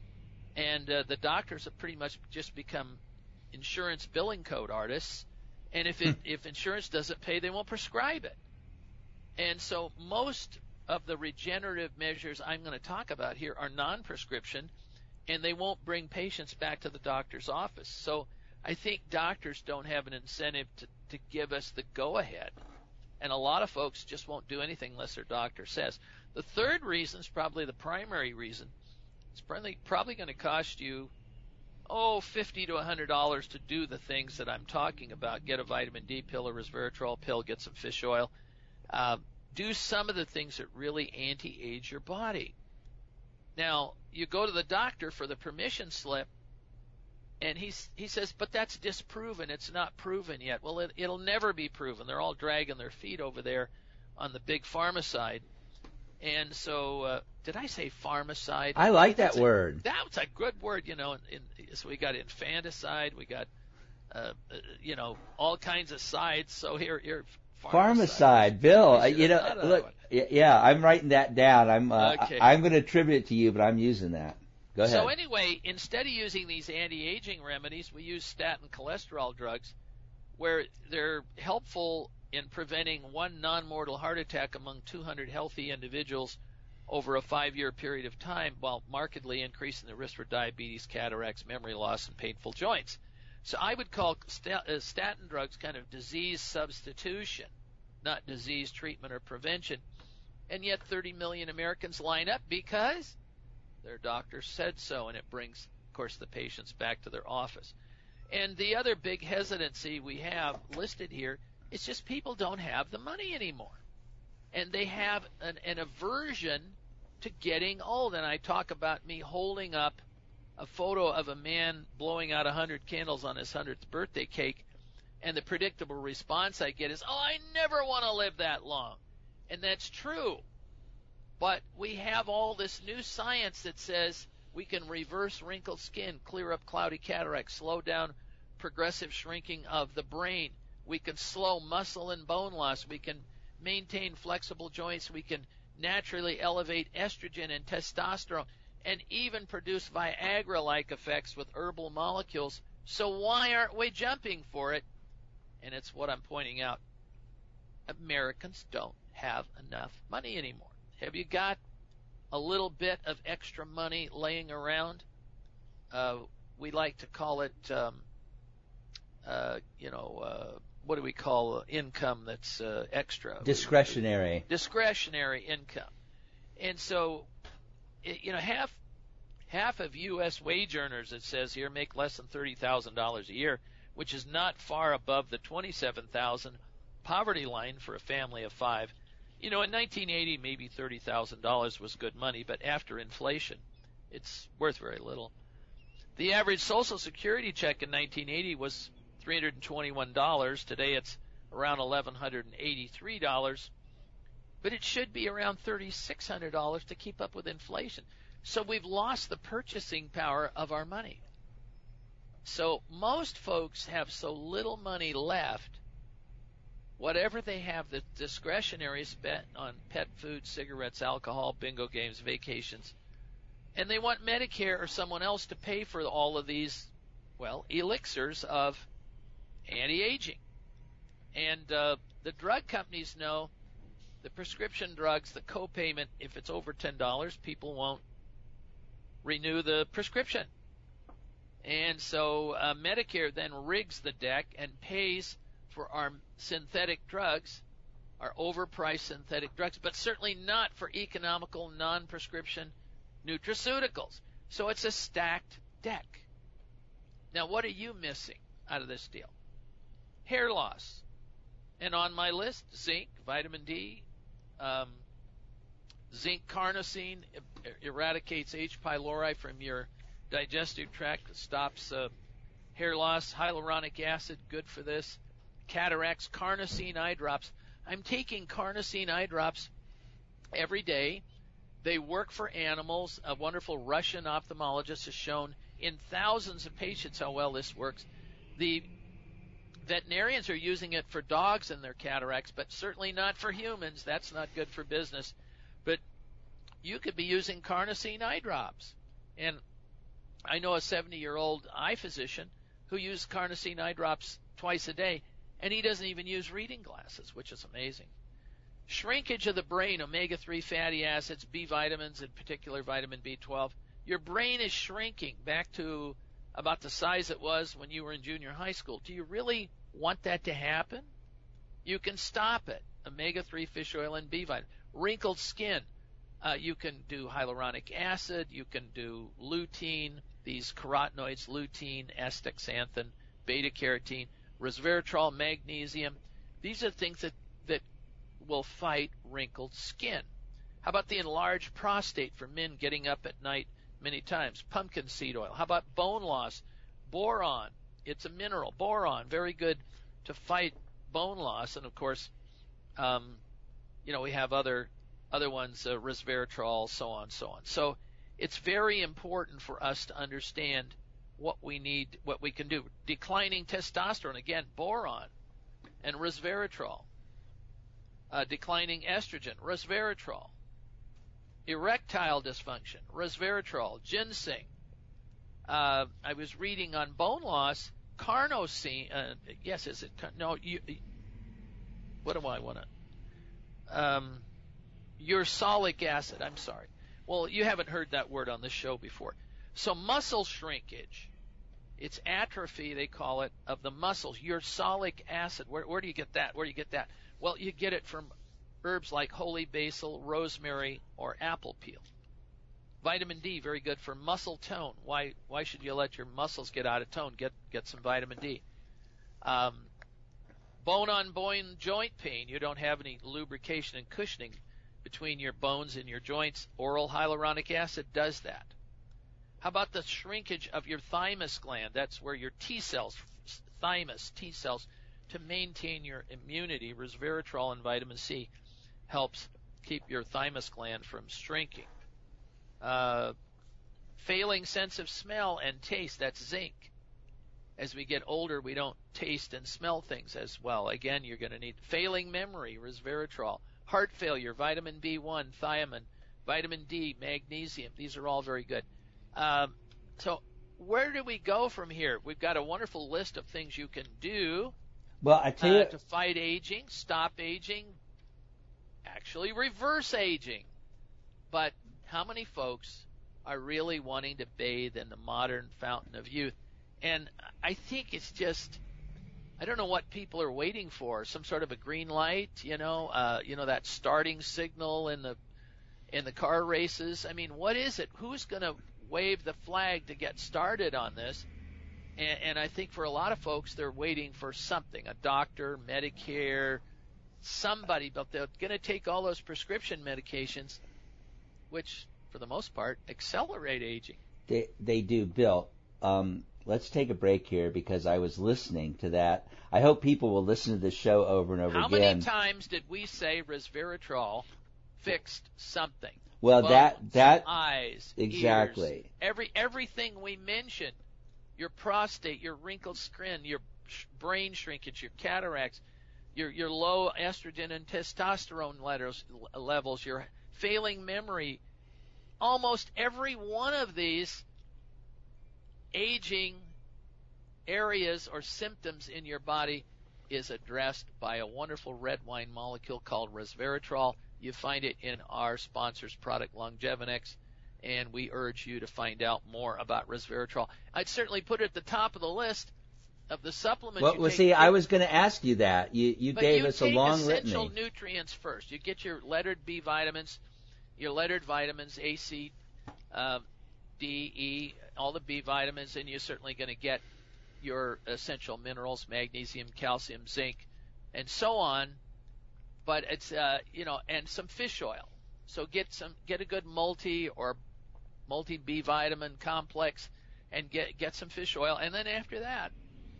Speaker 2: And uh, the doctors have pretty much just become insurance billing code artists, and if it, if insurance doesn't pay, they won't prescribe it. And so most of the regenerative measures I'm going to talk about here are non-prescription, and they won't bring patients back to the doctor's office. So I think doctors don't have an incentive to, to give us the go-ahead. And a lot of folks just won't do anything unless their doctor says. The third reason is probably the primary reason. It's probably, probably going to cost you, oh, fifty to one hundred dollars to do the things that I'm talking about. Get a vitamin D pill, a resveratrol pill, get some fish oil. Uh, do some of the things that really anti-age your body. Now, you go to the doctor for the permission slip, and he's, he says, but that's disproven. It's not proven yet. Well, it, it'll never be proven. They're all dragging their feet over there on the big pharma side. And so, uh, did I say pharmacide?
Speaker 4: I like that
Speaker 2: that's
Speaker 4: ward.
Speaker 2: A, that's a good word, you know. In, in, so we got infanticide, we got, uh, uh, you know, all kinds of sides. So here, here, pharmacide.
Speaker 4: Pharmacide, Bill. Uh, you know, look, yeah, I'm writing that down. I'm, uh,
Speaker 2: okay.
Speaker 4: I, I'm going to attribute it to you, but I'm using that. Go ahead.
Speaker 2: So anyway, instead of using these anti-aging remedies, we use statin cholesterol drugs, where they're helpful in preventing one non-mortal heart attack among two hundred healthy individuals over a five-year period of time, while markedly increasing the risk for diabetes, cataracts, memory loss, and painful joints. So I would call stat- uh, statin drugs kind of disease substitution, not disease treatment or prevention. And yet thirty million Americans line up because their doctor said so, and it brings, of course, the patients back to their office. And the other big hesitancy we have listed here is just people don't have the money anymore. And they have an, an aversion to getting old. And I talk about me holding up a photo of a man blowing out one hundred candles on his hundredth birthday cake, and the predictable response I get is, oh, I never want to live that long. And that's true. But we have all this new science that says we can reverse wrinkled skin, clear up cloudy cataracts, slow down progressive shrinking of the brain. We can slow muscle and bone loss. We can maintain flexible joints. We can naturally elevate estrogen and testosterone, and even produce Viagra-like effects with herbal molecules. So why aren't we jumping for it? And it's what I'm pointing out. Americans don't have enough money anymore. Have you got a little bit of extra money laying around. Uh, we like to call it, um, uh, you know, uh, what do we call uh, income that's uh, extra?
Speaker 4: Discretionary.
Speaker 2: Discretionary income. And so, it, you know, half half of U S wage earners, it says here, make less than thirty thousand dollars a year, which is not far above the twenty-seven thousand dollars poverty line for a family of five. You know, in nineteen eighty, maybe thirty thousand dollars was good money, but after inflation, it's worth very little. The average Social Security check in nineteen eighty was three hundred twenty-one dollars. Today it's around one thousand one hundred eighty-three dollars. But it should be around three thousand six hundred dollars to keep up with inflation. So we've lost the purchasing power of our money. So most folks have so little money left, whatever they have the discretionary spent on pet food, cigarettes, alcohol, bingo games, vacations, and they want Medicare or someone else to pay for all of these, well, elixirs of anti-aging. And uh, the drug companies know the prescription drugs, the co-payment, if it's over ten dollars, people won't renew the prescription. And so uh, Medicare then rigs the deck and pays for our synthetic drugs, our overpriced synthetic drugs, but certainly not for economical non-prescription nutraceuticals. So it's a stacked deck. Now, what are you missing out of this deal? Hair loss. And on my list, zinc, vitamin D, um, zinc carnosine eradicates H. pylori from your digestive tract, stops uh, hair loss. Hyaluronic acid, good for this. Cataracts, carnosine eye drops. I'm taking carnosine eye drops every day. They work for animals. A wonderful Russian ophthalmologist has shown in thousands of patients how well this works. The veterinarians are using it for dogs and their cataracts, but certainly not for humans. That's not good for business. But you could be using carnosine eye drops. And I know a seventy-year-old eye physician who used carnosine eye drops twice a day, and he doesn't even use reading glasses, which is amazing. Shrinkage of the brain, omega three fatty acids, B vitamins, in particular vitamin B twelve. Your brain is shrinking back to about the size it was when you were in junior high school. Do you really want that to happen? You can stop it. omega three fish oil and B vitamin. Wrinkled skin. Uh, you can do hyaluronic acid. You can do lutein, these carotenoids, lutein, astaxanthin, beta-carotene, resveratrol, magnesium. These are things that, that will fight wrinkled skin. How about the enlarged prostate for men getting up at night many times? Pumpkin seed oil. How about bone loss? Boron. It's a mineral. Boron, very good to fight bone loss. And, of course, um, you know, we have other other ones, uh, resveratrol, so on, so on. So it's very important for us to understand what we need, what we can do. Declining testosterone, again, boron and resveratrol. Uh, declining estrogen, resveratrol. Erectile dysfunction, resveratrol. Ginseng. Uh, I was reading on bone loss, carnosine. Uh, yes, is it? No, you, what do I want to? Um, ursolic acid. I'm sorry. Well, you haven't heard that word on this show before. So muscle shrinkage. It's atrophy, they call it, of the muscles. Ursolic acid. Where, where do you get that? Where do you get that? Well, you get it from herbs like holy basil, rosemary, or apple peel. Vitamin D, very good for muscle tone. Why why should you let your muscles get out of tone? Get get some vitamin D. Um, bone-on-bone joint pain. You don't have any lubrication and cushioning between your bones and your joints. Oral hyaluronic acid does that. How about the shrinkage of your thymus gland? That's where your T cells, thymus T cells, to maintain your immunity. Resveratrol and vitamin C helps keep your thymus gland from shrinking. Uh, failing sense of smell and taste, that's zinc. As we get older, we don't taste and smell things as well. Again, you're going to need failing memory, resveratrol. Heart failure, vitamin B one, thiamine, vitamin D, magnesium. These are all very good. Um, so where do we go from here? We've got a wonderful list of things you can do
Speaker 4: well, I tell you,
Speaker 2: uh, to fight aging, stop aging, actually reverse aging. But how many folks are really wanting to bathe in the modern fountain of youth? And I think it's just, I don't know what people are waiting for. Some sort of a green light, you know, uh, you know, that starting signal in the in the car races. I mean, what is it? Who's going to wave the flag to get started on this? And, and I think for a lot of folks, they're waiting for something, a doctor, Medicare, somebody, but they're going to take all those prescription medications, which for the most part accelerate aging.
Speaker 4: They, they do, Bill. Um, let's take a break here because I was listening to that. I hope people will listen to this show over and over
Speaker 2: How
Speaker 4: again.
Speaker 2: How many times did we say resveratrol fixed something?
Speaker 4: Well,
Speaker 2: Bones,
Speaker 4: that that
Speaker 2: eyes,
Speaker 4: exactly.
Speaker 2: Ears, every everything we mentioned, your prostate, your wrinkled skin, your sh- brain shrinkage, your cataracts, your your low estrogen and testosterone levels, levels, your failing memory, almost every one of these aging areas or symptoms in your body is addressed by a wonderful red wine molecule called resveratrol. You find it in our sponsor's product, Longevinex, and we urge you to find out more about resveratrol. I'd certainly put it at the top of the list of the supplements.
Speaker 4: Well,
Speaker 2: you
Speaker 4: well
Speaker 2: take.
Speaker 4: see, I was going to ask you that. You you
Speaker 2: but
Speaker 4: gave
Speaker 2: you
Speaker 4: us a long
Speaker 2: take essential
Speaker 4: litany.
Speaker 2: nutrients first. You get your lettered B vitamins, your lettered vitamins, A, C, um, D, E, all the B vitamins, and you're certainly going to get your essential minerals, magnesium, calcium, zinc, and so on. But it's uh, you know, and some fish oil. So get some, get a good multi or multi B vitamin complex, and get get some fish oil. And then after that,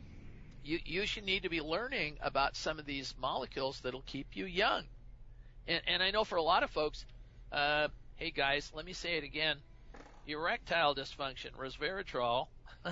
Speaker 2: you you should need to be learning about some of these molecules that'll keep you young. And, and I know for a lot of folks, uh, hey guys, let me say it again: erectile dysfunction, resveratrol,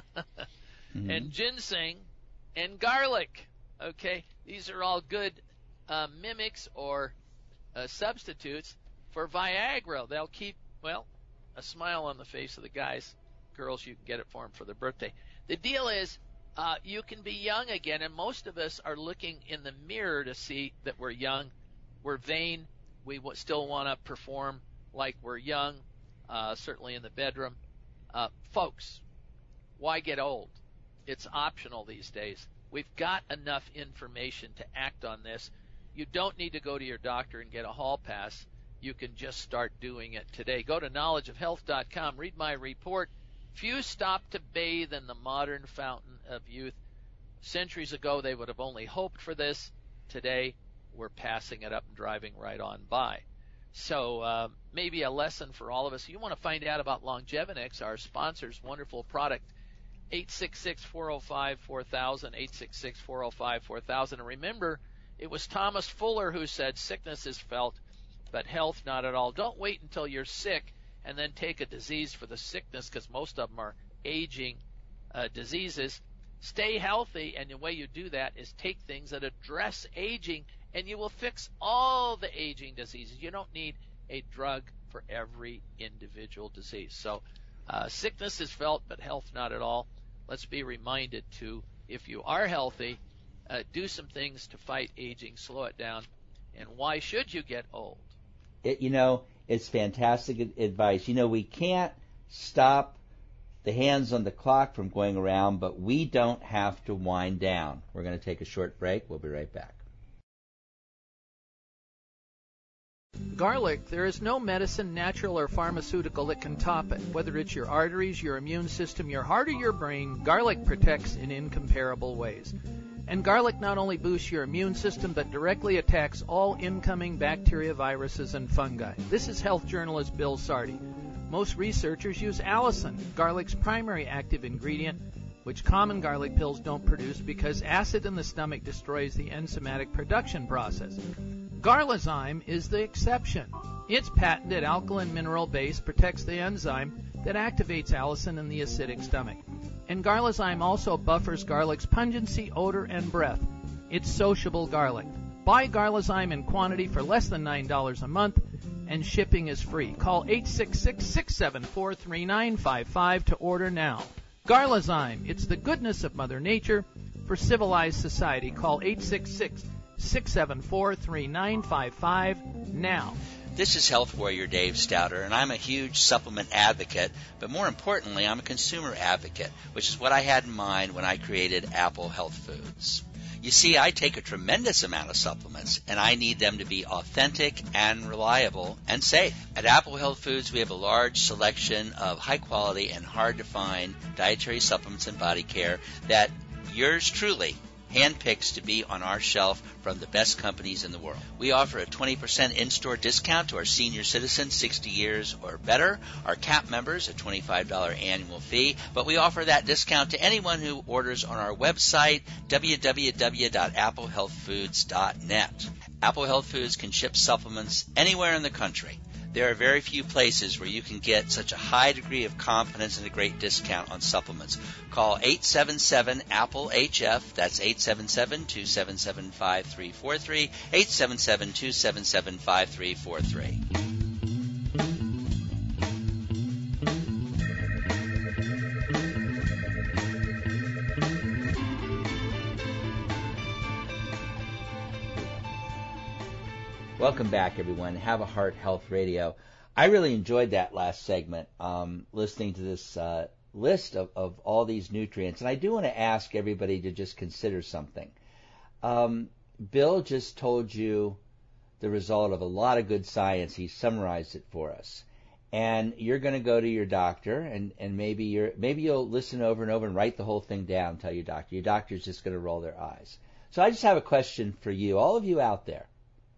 Speaker 2: mm-hmm. and ginseng, and garlic. Okay, these are all good uh, mimics or uh, substitutes for Viagra. They'll keep, well, a smile on the face of the guys. Girls, you can get it for them for their birthday. The deal is, uh, you can be young again, and most of us are looking in the mirror to see that we're young. We're vain. We w- still want to perform like we're young, uh, certainly in the bedroom. Uh, folks, why get old? It's optional these days. We've got enough information to act on this. You don't need to go to your doctor and get a hall pass. You can just start doing it today. Go to knowledge of health dot com. Read my report. Few stop to bathe in the modern fountain of youth. Centuries ago, they would have only hoped for this. Today, we're passing it up and driving right on by. So uh, maybe a lesson for all of us. You want to find out about Longevinex, our sponsor's wonderful product, eight six six, four oh five, four thousand, eight six six, four oh five, four thousand. And remember, it was Thomas Fuller who said, sickness is felt, but health not at all. Don't wait until you're sick and then take a disease for the sickness, because most of them are aging uh, diseases. Stay healthy, and the way you do that is take things that address aging, and you will fix all the aging diseases. You don't need a drug for every individual disease. So uh, sickness is felt, but health not at all. Let's be reminded to, if you are healthy, uh, do some things to fight aging, slow it down. And why should you get old?
Speaker 4: It, you know, it's fantastic advice. You know, we can't stop the hands on the clock from going around, but we don't have to wind down. We're going to take a short break. We'll be right back.
Speaker 3: Garlic, there is no medicine, natural or pharmaceutical that can top it. Whether it's your arteries, your immune system, your heart, or your brain, garlic protects in incomparable ways. And garlic not only boosts your immune system, but directly attacks all incoming bacteria, viruses, and fungi. This is health journalist Bill Sardi. Most researchers use allicin, garlic's primary active ingredient, which common garlic pills don't produce because acid in the stomach destroys the enzymatic production process. Garlazyme is the exception. Its patented alkaline mineral base protects the enzyme that activates allicin in the acidic stomach. And Garlazyme also buffers garlic's pungency, odor, and breath. It's sociable garlic. Buy Garlazyme in quantity for less than nine dollars a month, and shipping is free. Call eight six six, six seven four, three nine five five to order now. Garlazyme, it's the goodness of Mother Nature for civilized society. Call eight six six, six seven four, three nine five five now.
Speaker 1: This is Health Warrior Dave Stouter, and I'm a huge supplement advocate, but more importantly, I'm a consumer advocate, which is what I had in mind when I created Apple Health Foods. You see, I take a tremendous amount of supplements, and I need them to be authentic and reliable and safe. At Apple Health Foods, we have a large selection of high-quality and hard-to-find dietary supplements and body care that yours truly handpicks to be on our shelf from the best companies in the world. We offer a twenty percent in-store discount to our senior citizens sixty years or better, our C A P members a twenty-five dollars annual fee, but we offer that discount to anyone who orders on our website, w w w dot apple health foods dot net. Apple Health Foods can ship supplements anywhere in the country. There are very few places where you can get such a high degree of confidence and a great discount on supplements. Call eight seven seven apple H F, that's eight seven seven, two seven seven, five three four three, eight seven seven, two seven seven, five three four three.
Speaker 4: Welcome back, everyone. Have a Heart Health Radio. I really enjoyed that last segment, um, listening to this uh, list of, of all these nutrients. And I do want to ask everybody to just consider something. Um, Bill just told you the result of a lot of good science. He summarized it for us. And you're going to go to your doctor, and, and maybe you're maybe you'll listen over and over and write the whole thing down, tell your doctor. Your doctor's just going to roll their eyes. So I just have a question for you, all of you out there.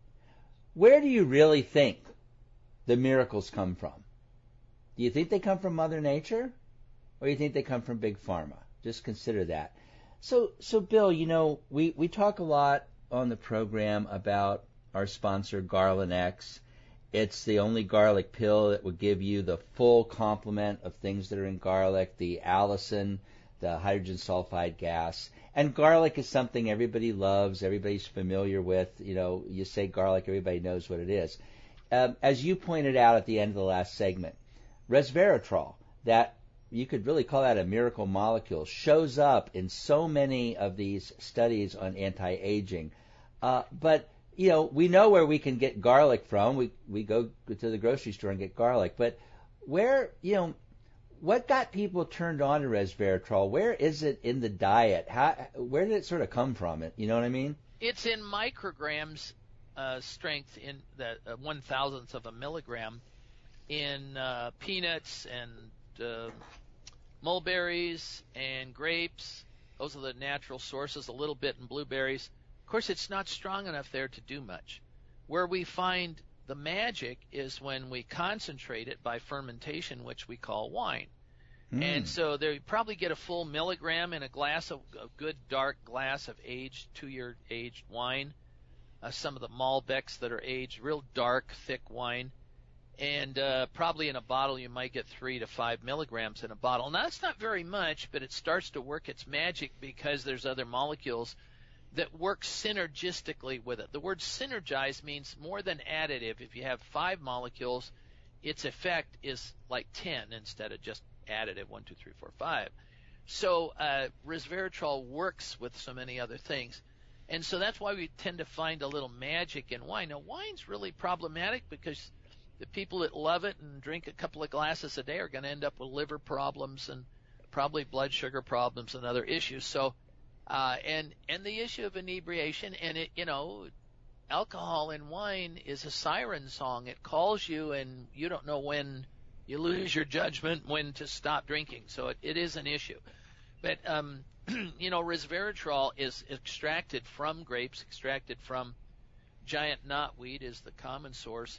Speaker 4: Where do you really think the miracles come from? Do you think they come from Mother Nature, or do you think they come from Big Pharma? Just consider that. So, so Bill, you know, we, we talk a lot on the program about our sponsor, Garlinex. It's the only garlic pill that will give you the full complement of things that are in garlic, the allicin, the hydrogen sulfide gas. And garlic is something everybody loves, everybody's familiar with. You know, you say garlic, everybody knows what it is. Um, as you pointed out at the end of the last segment, resveratrol, that you could really call that a miracle molecule, shows up in so many of these studies on anti-aging. Uh, but, you know, we know where we can get garlic from. We, we go to the grocery store and get garlic. But where, you know, what got people turned on to resveratrol? Where is it in the diet? How, where did it sort of come from? It, you know what I mean?
Speaker 3: It's in micrograms uh, strength, in the uh, one thousandth of a milligram, in uh, peanuts and uh, mulberries and grapes. Those are the natural sources. A little bit in blueberries. Of course, it's not strong enough there to do much. Where we find the magic is when we concentrate it by fermentation, which we call wine. Mm. And so there you probably get a full milligram in a glass of a good dark glass of aged, two-year aged wine. Uh, some of the Malbecs that are aged, real dark, thick wine. And uh, probably in a bottle you might get three to five milligrams in a bottle. Now, that's not very much, but it starts to work its magic because there's other molecules that work synergistically with it. The word synergize means more than additive. If you have five molecules, its effect is like ten instead of just additive, one, two, three, four, five. So uh, resveratrol works with so many other things. And so that's why we tend to find a little magic in wine. Now, wine's really problematic because the people that love it and drink a couple of glasses a day are going to end up with liver problems and probably blood sugar problems and other issues. So Uh, and, and the issue of inebriation, and it, you know, alcohol in wine is a siren song. It calls you and you don't know when you lose your judgment, when to stop drinking. So it, it is an issue. But, um, you know, resveratrol is extracted from grapes, extracted from giant knotweed is the common source,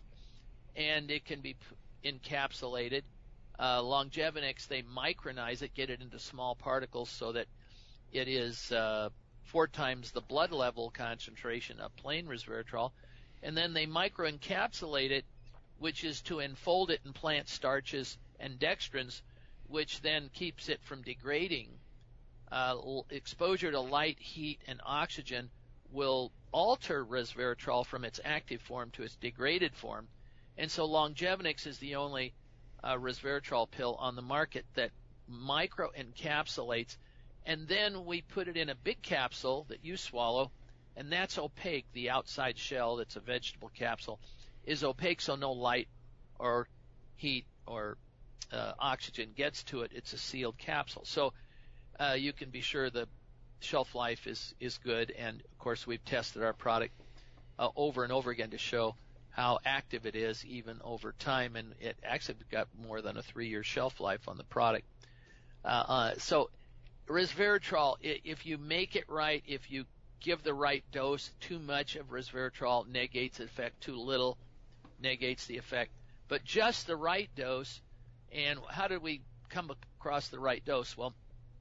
Speaker 3: and it can be encapsulated. Uh, Longevinex, they micronize it, get it into small particles so that it is uh, four times the blood level concentration of plain resveratrol, and then they microencapsulate it, which is to enfold it in plant starches and dextrins, which then keeps it from degrading. Uh, exposure to light, heat, and oxygen will alter resveratrol from its active form to its degraded form, and so Longevinex is the only uh, resveratrol pill on the market that microencapsulates. And then we put it in a big capsule that you swallow, and that's opaque, the outside shell that's a vegetable capsule.
Speaker 2: is opaque, so no light or heat or uh, oxygen gets to it. It's a sealed capsule. So uh, you can be sure the shelf life is, is good. And, of course, we've tested our product uh, over and over again to show how active it is even over time. And it actually got more than a three-year shelf life on the product. Uh, uh, so resveratrol, if you make it right, if you give the right dose, too much of resveratrol negates the effect, too little negates the effect. But just the right dose, and how did we come across the right dose? Well,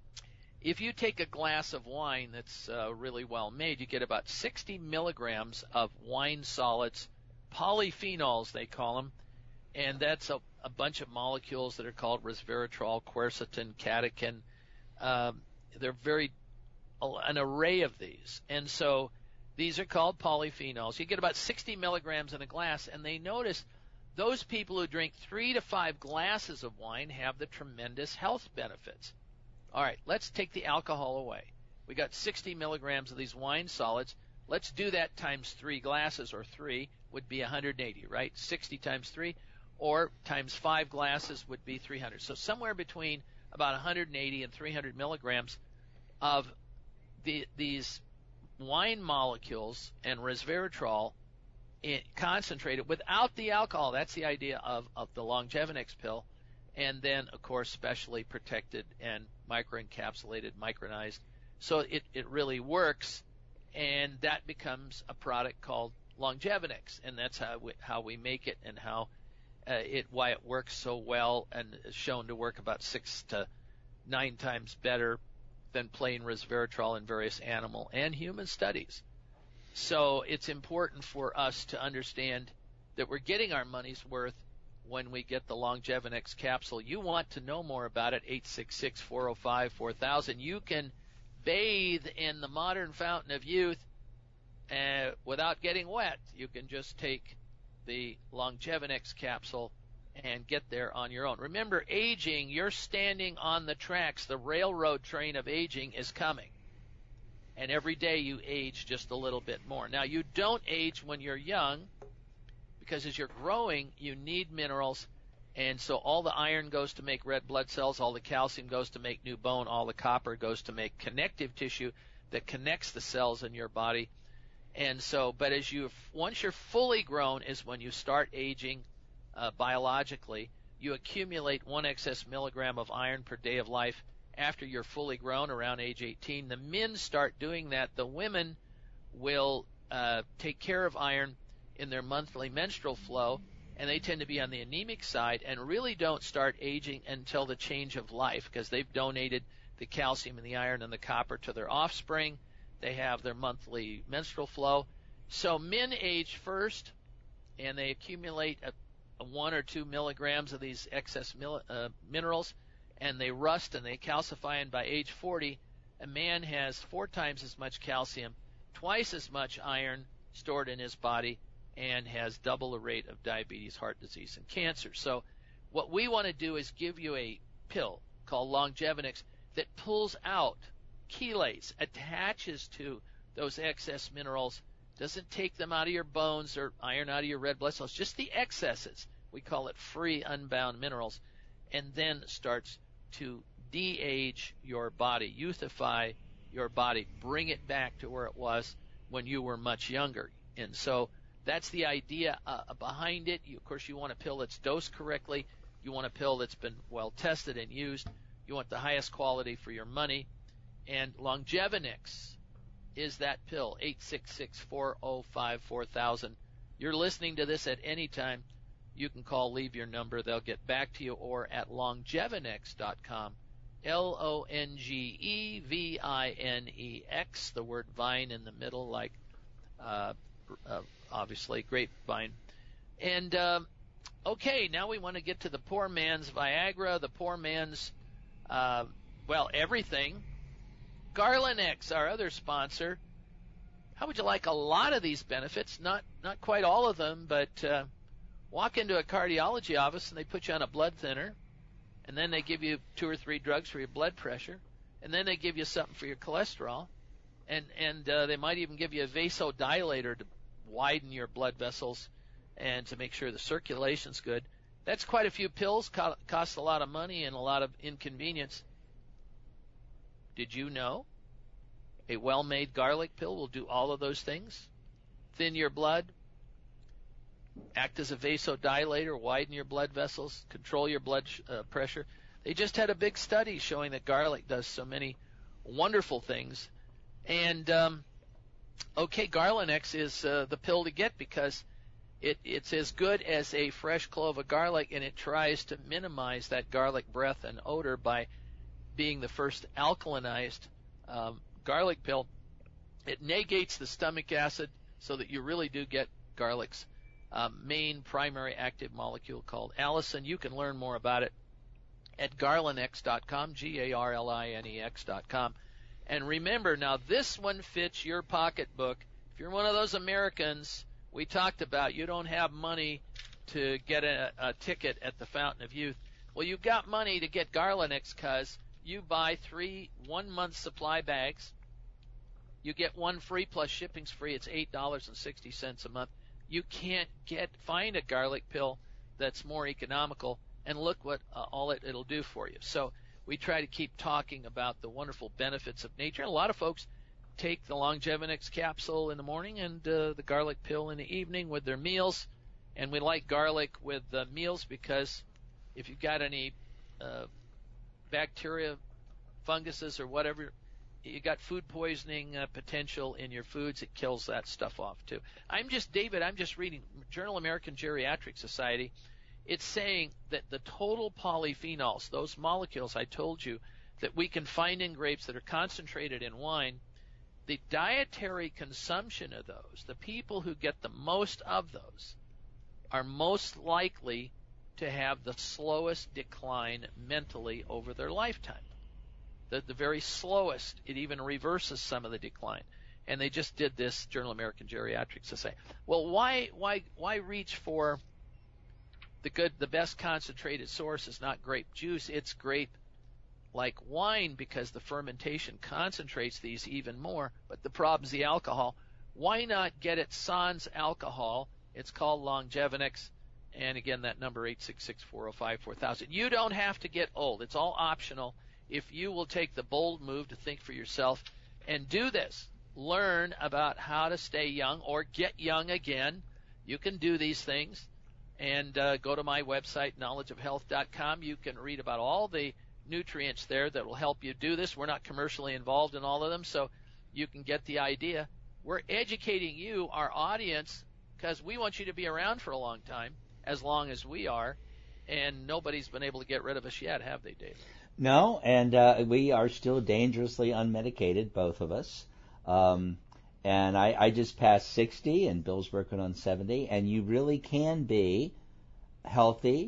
Speaker 2: if you take a glass of wine that's uh, really well made, you get about sixty milligrams of wine solids, polyphenols they call them, and that's a, a bunch of molecules that are called resveratrol, quercetin, catechin. Um, they're very an array of these, and so these are called polyphenols. You get about sixty milligrams in a glass, and they notice those people who drink three to five glasses of wine have the tremendous health benefits. All right, let's take the alcohol away. We got sixty milligrams of these wine solids. Let's do that times three glasses, or three would be one hundred eighty, right? sixty times three, or times five glasses would be three hundred. So somewhere between about one hundred eighty and three hundred milligrams of the, these wine molecules and resveratrol it, concentrated without the alcohol. That's the idea of, of the Longevinex pill. And then, of course, specially protected and microencapsulated, micronized. So it, it really works, and that becomes a product called Longevinex, and that's how we, how we make it and how uh, it why it works so well and is shown to work about six to nine times better than plain resveratrol in various animal and human studies. So it's important for us to understand that we're getting our money's worth when we get the Longevinex capsule. You want to know more about it, eight six six, four oh five, four thousand. You can bathe in the modern fountain of youth uh, without getting wet. You can just take the Longevinex capsule and get there on your own. Remember, aging, you're standing on the tracks. The railroad train of aging is coming. And every day you age just a little bit more. Now, you don't age when you're young, because as you're growing, you need minerals, and so all the iron goes to make red blood cells, all the calcium goes to make new bone, all the copper goes to make connective tissue that connects the cells in your body. And so, but as you, once you're fully grown is when you start aging uh, biologically. You accumulate one excess milligram of iron per day of life after you're fully grown, around age eighteen. The men start doing that. The women will uh, take care of iron in their monthly menstrual flow, and they tend to be on the anemic side and really don't start aging until the change of life, because they've donated the calcium and the iron and the copper to their offspring. They have their monthly menstrual flow. So men age first, and they accumulate a, a one or two milligrams of these excess mil, uh, minerals, and they rust and they calcify, and by age forty, a man has four times as much calcium, twice as much iron stored in his body, and has double the rate of diabetes, heart disease, and cancer. So what we want to do is give you a pill called Longevinex that pulls out, chelates, attaches to those excess minerals, doesn't take them out of your bones or iron out of your red blood cells, just the excesses. We call it free unbound minerals, and then starts to de-age your body, youthify your body, bring it back to where it was when you were much younger. And so that's the idea uh, behind it. You, of course, you want a pill that's dosed correctly. You want a pill that's been well tested and used. You want the highest quality for your money. And Longevinex is that pill, eight six six, four oh five, four thousand. You're listening to this at any time. You can call, leave your number. They'll get back to you, or at longevinex dot com, L O N G E V I N E X, the word vine in the middle, like uh, uh, obviously grapevine. And, um, okay, now we want to get to the poor man's Viagra, the poor man's, uh, well, everything. Garlinex, our other sponsor. How would you like a lot of these benefits? Not not quite all of them, but uh, walk into a cardiology office and they put you on a blood thinner, and then they give you two or three drugs for your blood pressure, and then they give you something for your cholesterol, and and uh, they might even give you a vasodilator to widen your blood vessels and to make sure the circulation's good. That's quite a few pills, co- costs a lot of money and a lot of inconvenience. Did you know a well-made garlic pill will do all of those things? Thin your blood, act as a vasodilator, widen your blood vessels, control your blood sh- uh, pressure. They just had a big study showing that garlic does so many wonderful things. And, um, okay, Garlinex is uh, the pill to get because it, it's as good as a fresh clove of garlic, and it tries to minimize that garlic breath and odor by being the first alkalinized um, garlic pill. It negates the stomach acid so that you really do get garlic's um, main primary active molecule called allicin. You can learn more about it at garlinex dot com, G A R L I N E X dot com. And remember, now this one fits your pocketbook. If you're one of those Americans we talked about, you don't have money to get a, a ticket at the Fountain of Youth. Well, you've got money to get Garlinex because you buy three one-month supply bags. You get one free plus shipping's free. It's eight dollars and sixty cents a month. You can't get find a garlic pill that's more economical, and look what uh, all it, it'll do for you. So we try to keep talking about the wonderful benefits of nature. And a lot of folks take the Longevinex capsule in the morning and uh, the garlic pill in the evening with their meals. And we like garlic with uh, meals because if you've got any uh, bacteria, funguses, or whatever, you got food poisoning uh, potential in your foods, it kills that stuff off too. I'm just, David, I'm just reading Journal American Geriatric Society. It's saying that the total polyphenols, those molecules I told you that we can find in grapes that are concentrated in wine, the dietary consumption of those, the people who get the most of those, are most likely to have the slowest decline mentally over their lifetime. The, the very slowest. It even reverses some of the decline. And they just did this, Journal of American Geriatric Society. Well, why why why reach for the good, the best concentrated source is not grape juice, it's grape like wine, because the fermentation concentrates these even more. But the problem is the alcohol. Why not get it sans alcohol? It's called Longevinex. And again, that number eight six six, four oh five, four thousand. You don't have to get old. It's all optional. If you will take the bold move to think for yourself and do this, learn about how to stay young or get young again, you can do these things. And uh, go to my website, knowledge of health dot com. You can read about all the nutrients there that will help you do this. We're not commercially involved in all of them, so you can get the idea. We're educating you, our audience, because we want you to be around for a long time, as long as we are, and nobody's been able to get rid of us yet, have they, Dave?
Speaker 4: No, and uh, we are still dangerously unmedicated, both of us. Um, and I, I just passed sixty, and Bill's working on seventy, and you really can be healthy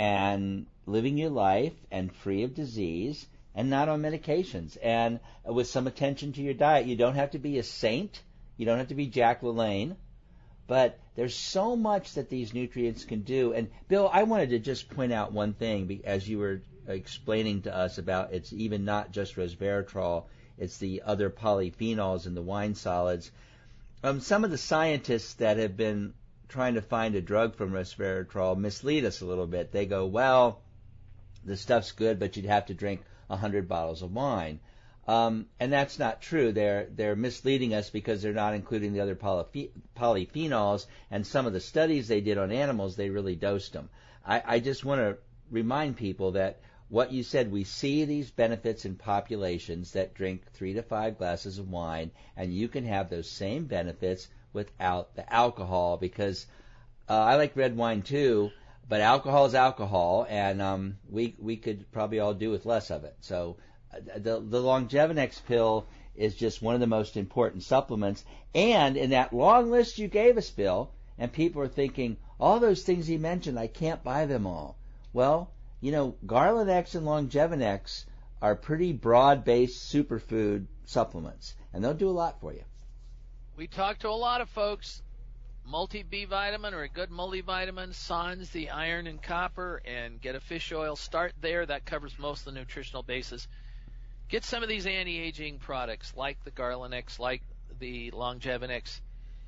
Speaker 4: and living your life and free of disease and not on medications. And with some attention to your diet, you don't have to be a saint. You don't have to be Jack LaLanne. But there's so much that these nutrients can do. And, Bill, I wanted to just point out one thing as you were explaining to us about it's even not just resveratrol, it's the other polyphenols in the wine solids. Um, some of the scientists that have been trying to find a drug from resveratrol mislead us a little bit. They go, well, the stuff's good, but you'd have to drink one hundred bottles of wine. Um, and that's not true. They're they're misleading us because they're not including the other polyphe- polyphenols. And some of the studies they did on animals, they really dosed them. I, I just want to remind people that what you said, we see these benefits in populations that drink three to five glasses of wine, and you can have those same benefits without the alcohol, because uh, I like red wine too, but alcohol is alcohol, and um, we we could probably all do with less of it. So uh, the the Longevinex pill is just one of the most important supplements. And in that long list you gave us, Bill, and people are thinking, all those things he mentioned, I can't buy them all. Well, you know, Garlinex and Longevinex are pretty broad-based superfood supplements, and they'll do a lot for you.
Speaker 2: We talked to a lot of folks. Multi-B vitamin or a good multivitamin, sans the iron and copper, and get a fish oil. Start there. That covers most of the nutritional bases. Get some of these anti-aging products like the Garlinex, like the Longevinex.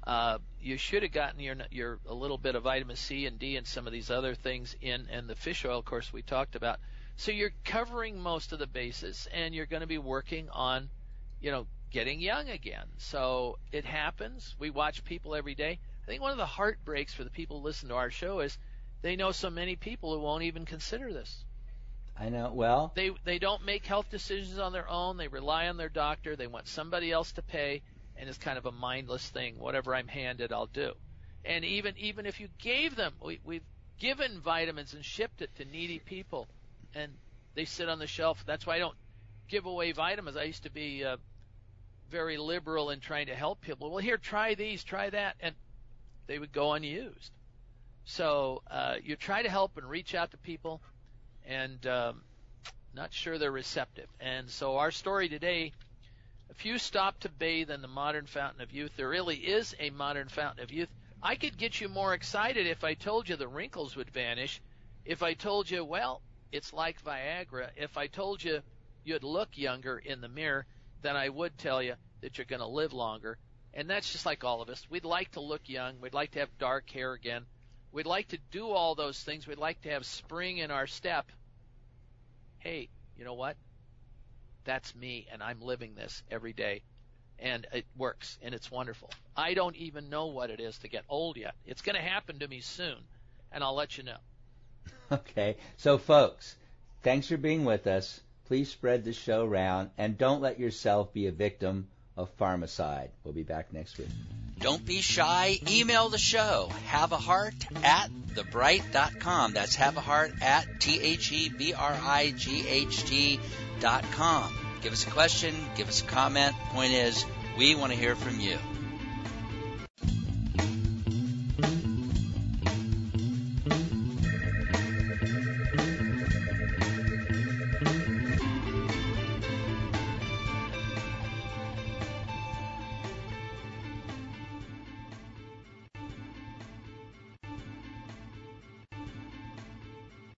Speaker 2: Uh, you should have gotten your your a little bit of vitamin C and D and some of these other things in, and the fish oil, of course, we talked about. So you're covering most of the bases, and you're going to be working on, you know, getting young again. So it happens. We watch people every day. I think one of the heartbreaks for the people who listen to our show is they know so many people who won't even consider this.
Speaker 4: I know. Well,
Speaker 2: they they don't make health decisions on their own. They rely on their doctor. They want somebody else to pay, and it's kind of a mindless thing. Whatever I'm handed, I'll do. And even even if you gave them, we, we've given vitamins and shipped it to needy people, and they sit on the shelf. That's why I don't give away vitamins. I used to be uh, very liberal in trying to help people. Well, here, try these, try that, and they would go unused. So uh, you try to help and reach out to people, and um, not sure they're receptive. And so our story today, if you stop to bathe in the modern fountain of youth, there really is a modern fountain of youth. I could get you more excited if I told you the wrinkles would vanish, if I told you, well, it's like Viagra, if I told you you'd look younger in the mirror, than I would tell you that you're going to live longer. And that's just like all of us. We'd like to look young. We'd like to have dark hair again. We'd like to do all those things. We'd like to have spring in our step. Hey, you know what? That's me, and I'm living this every day. And it works, and it's wonderful. I don't even know what it is to get old yet. It's going to happen to me soon, and I'll let you know.
Speaker 4: Okay. So, folks, thanks for being with us. Please spread the show around, and don't let yourself be a victim of pharmacide. We'll be back next week.
Speaker 1: Don't be shy. Email the show. Have a heart at the bright dot com. That's have a heart at T H E B R I G H T dot com. Give us a question. Give us a comment. Point is, we want to hear from you.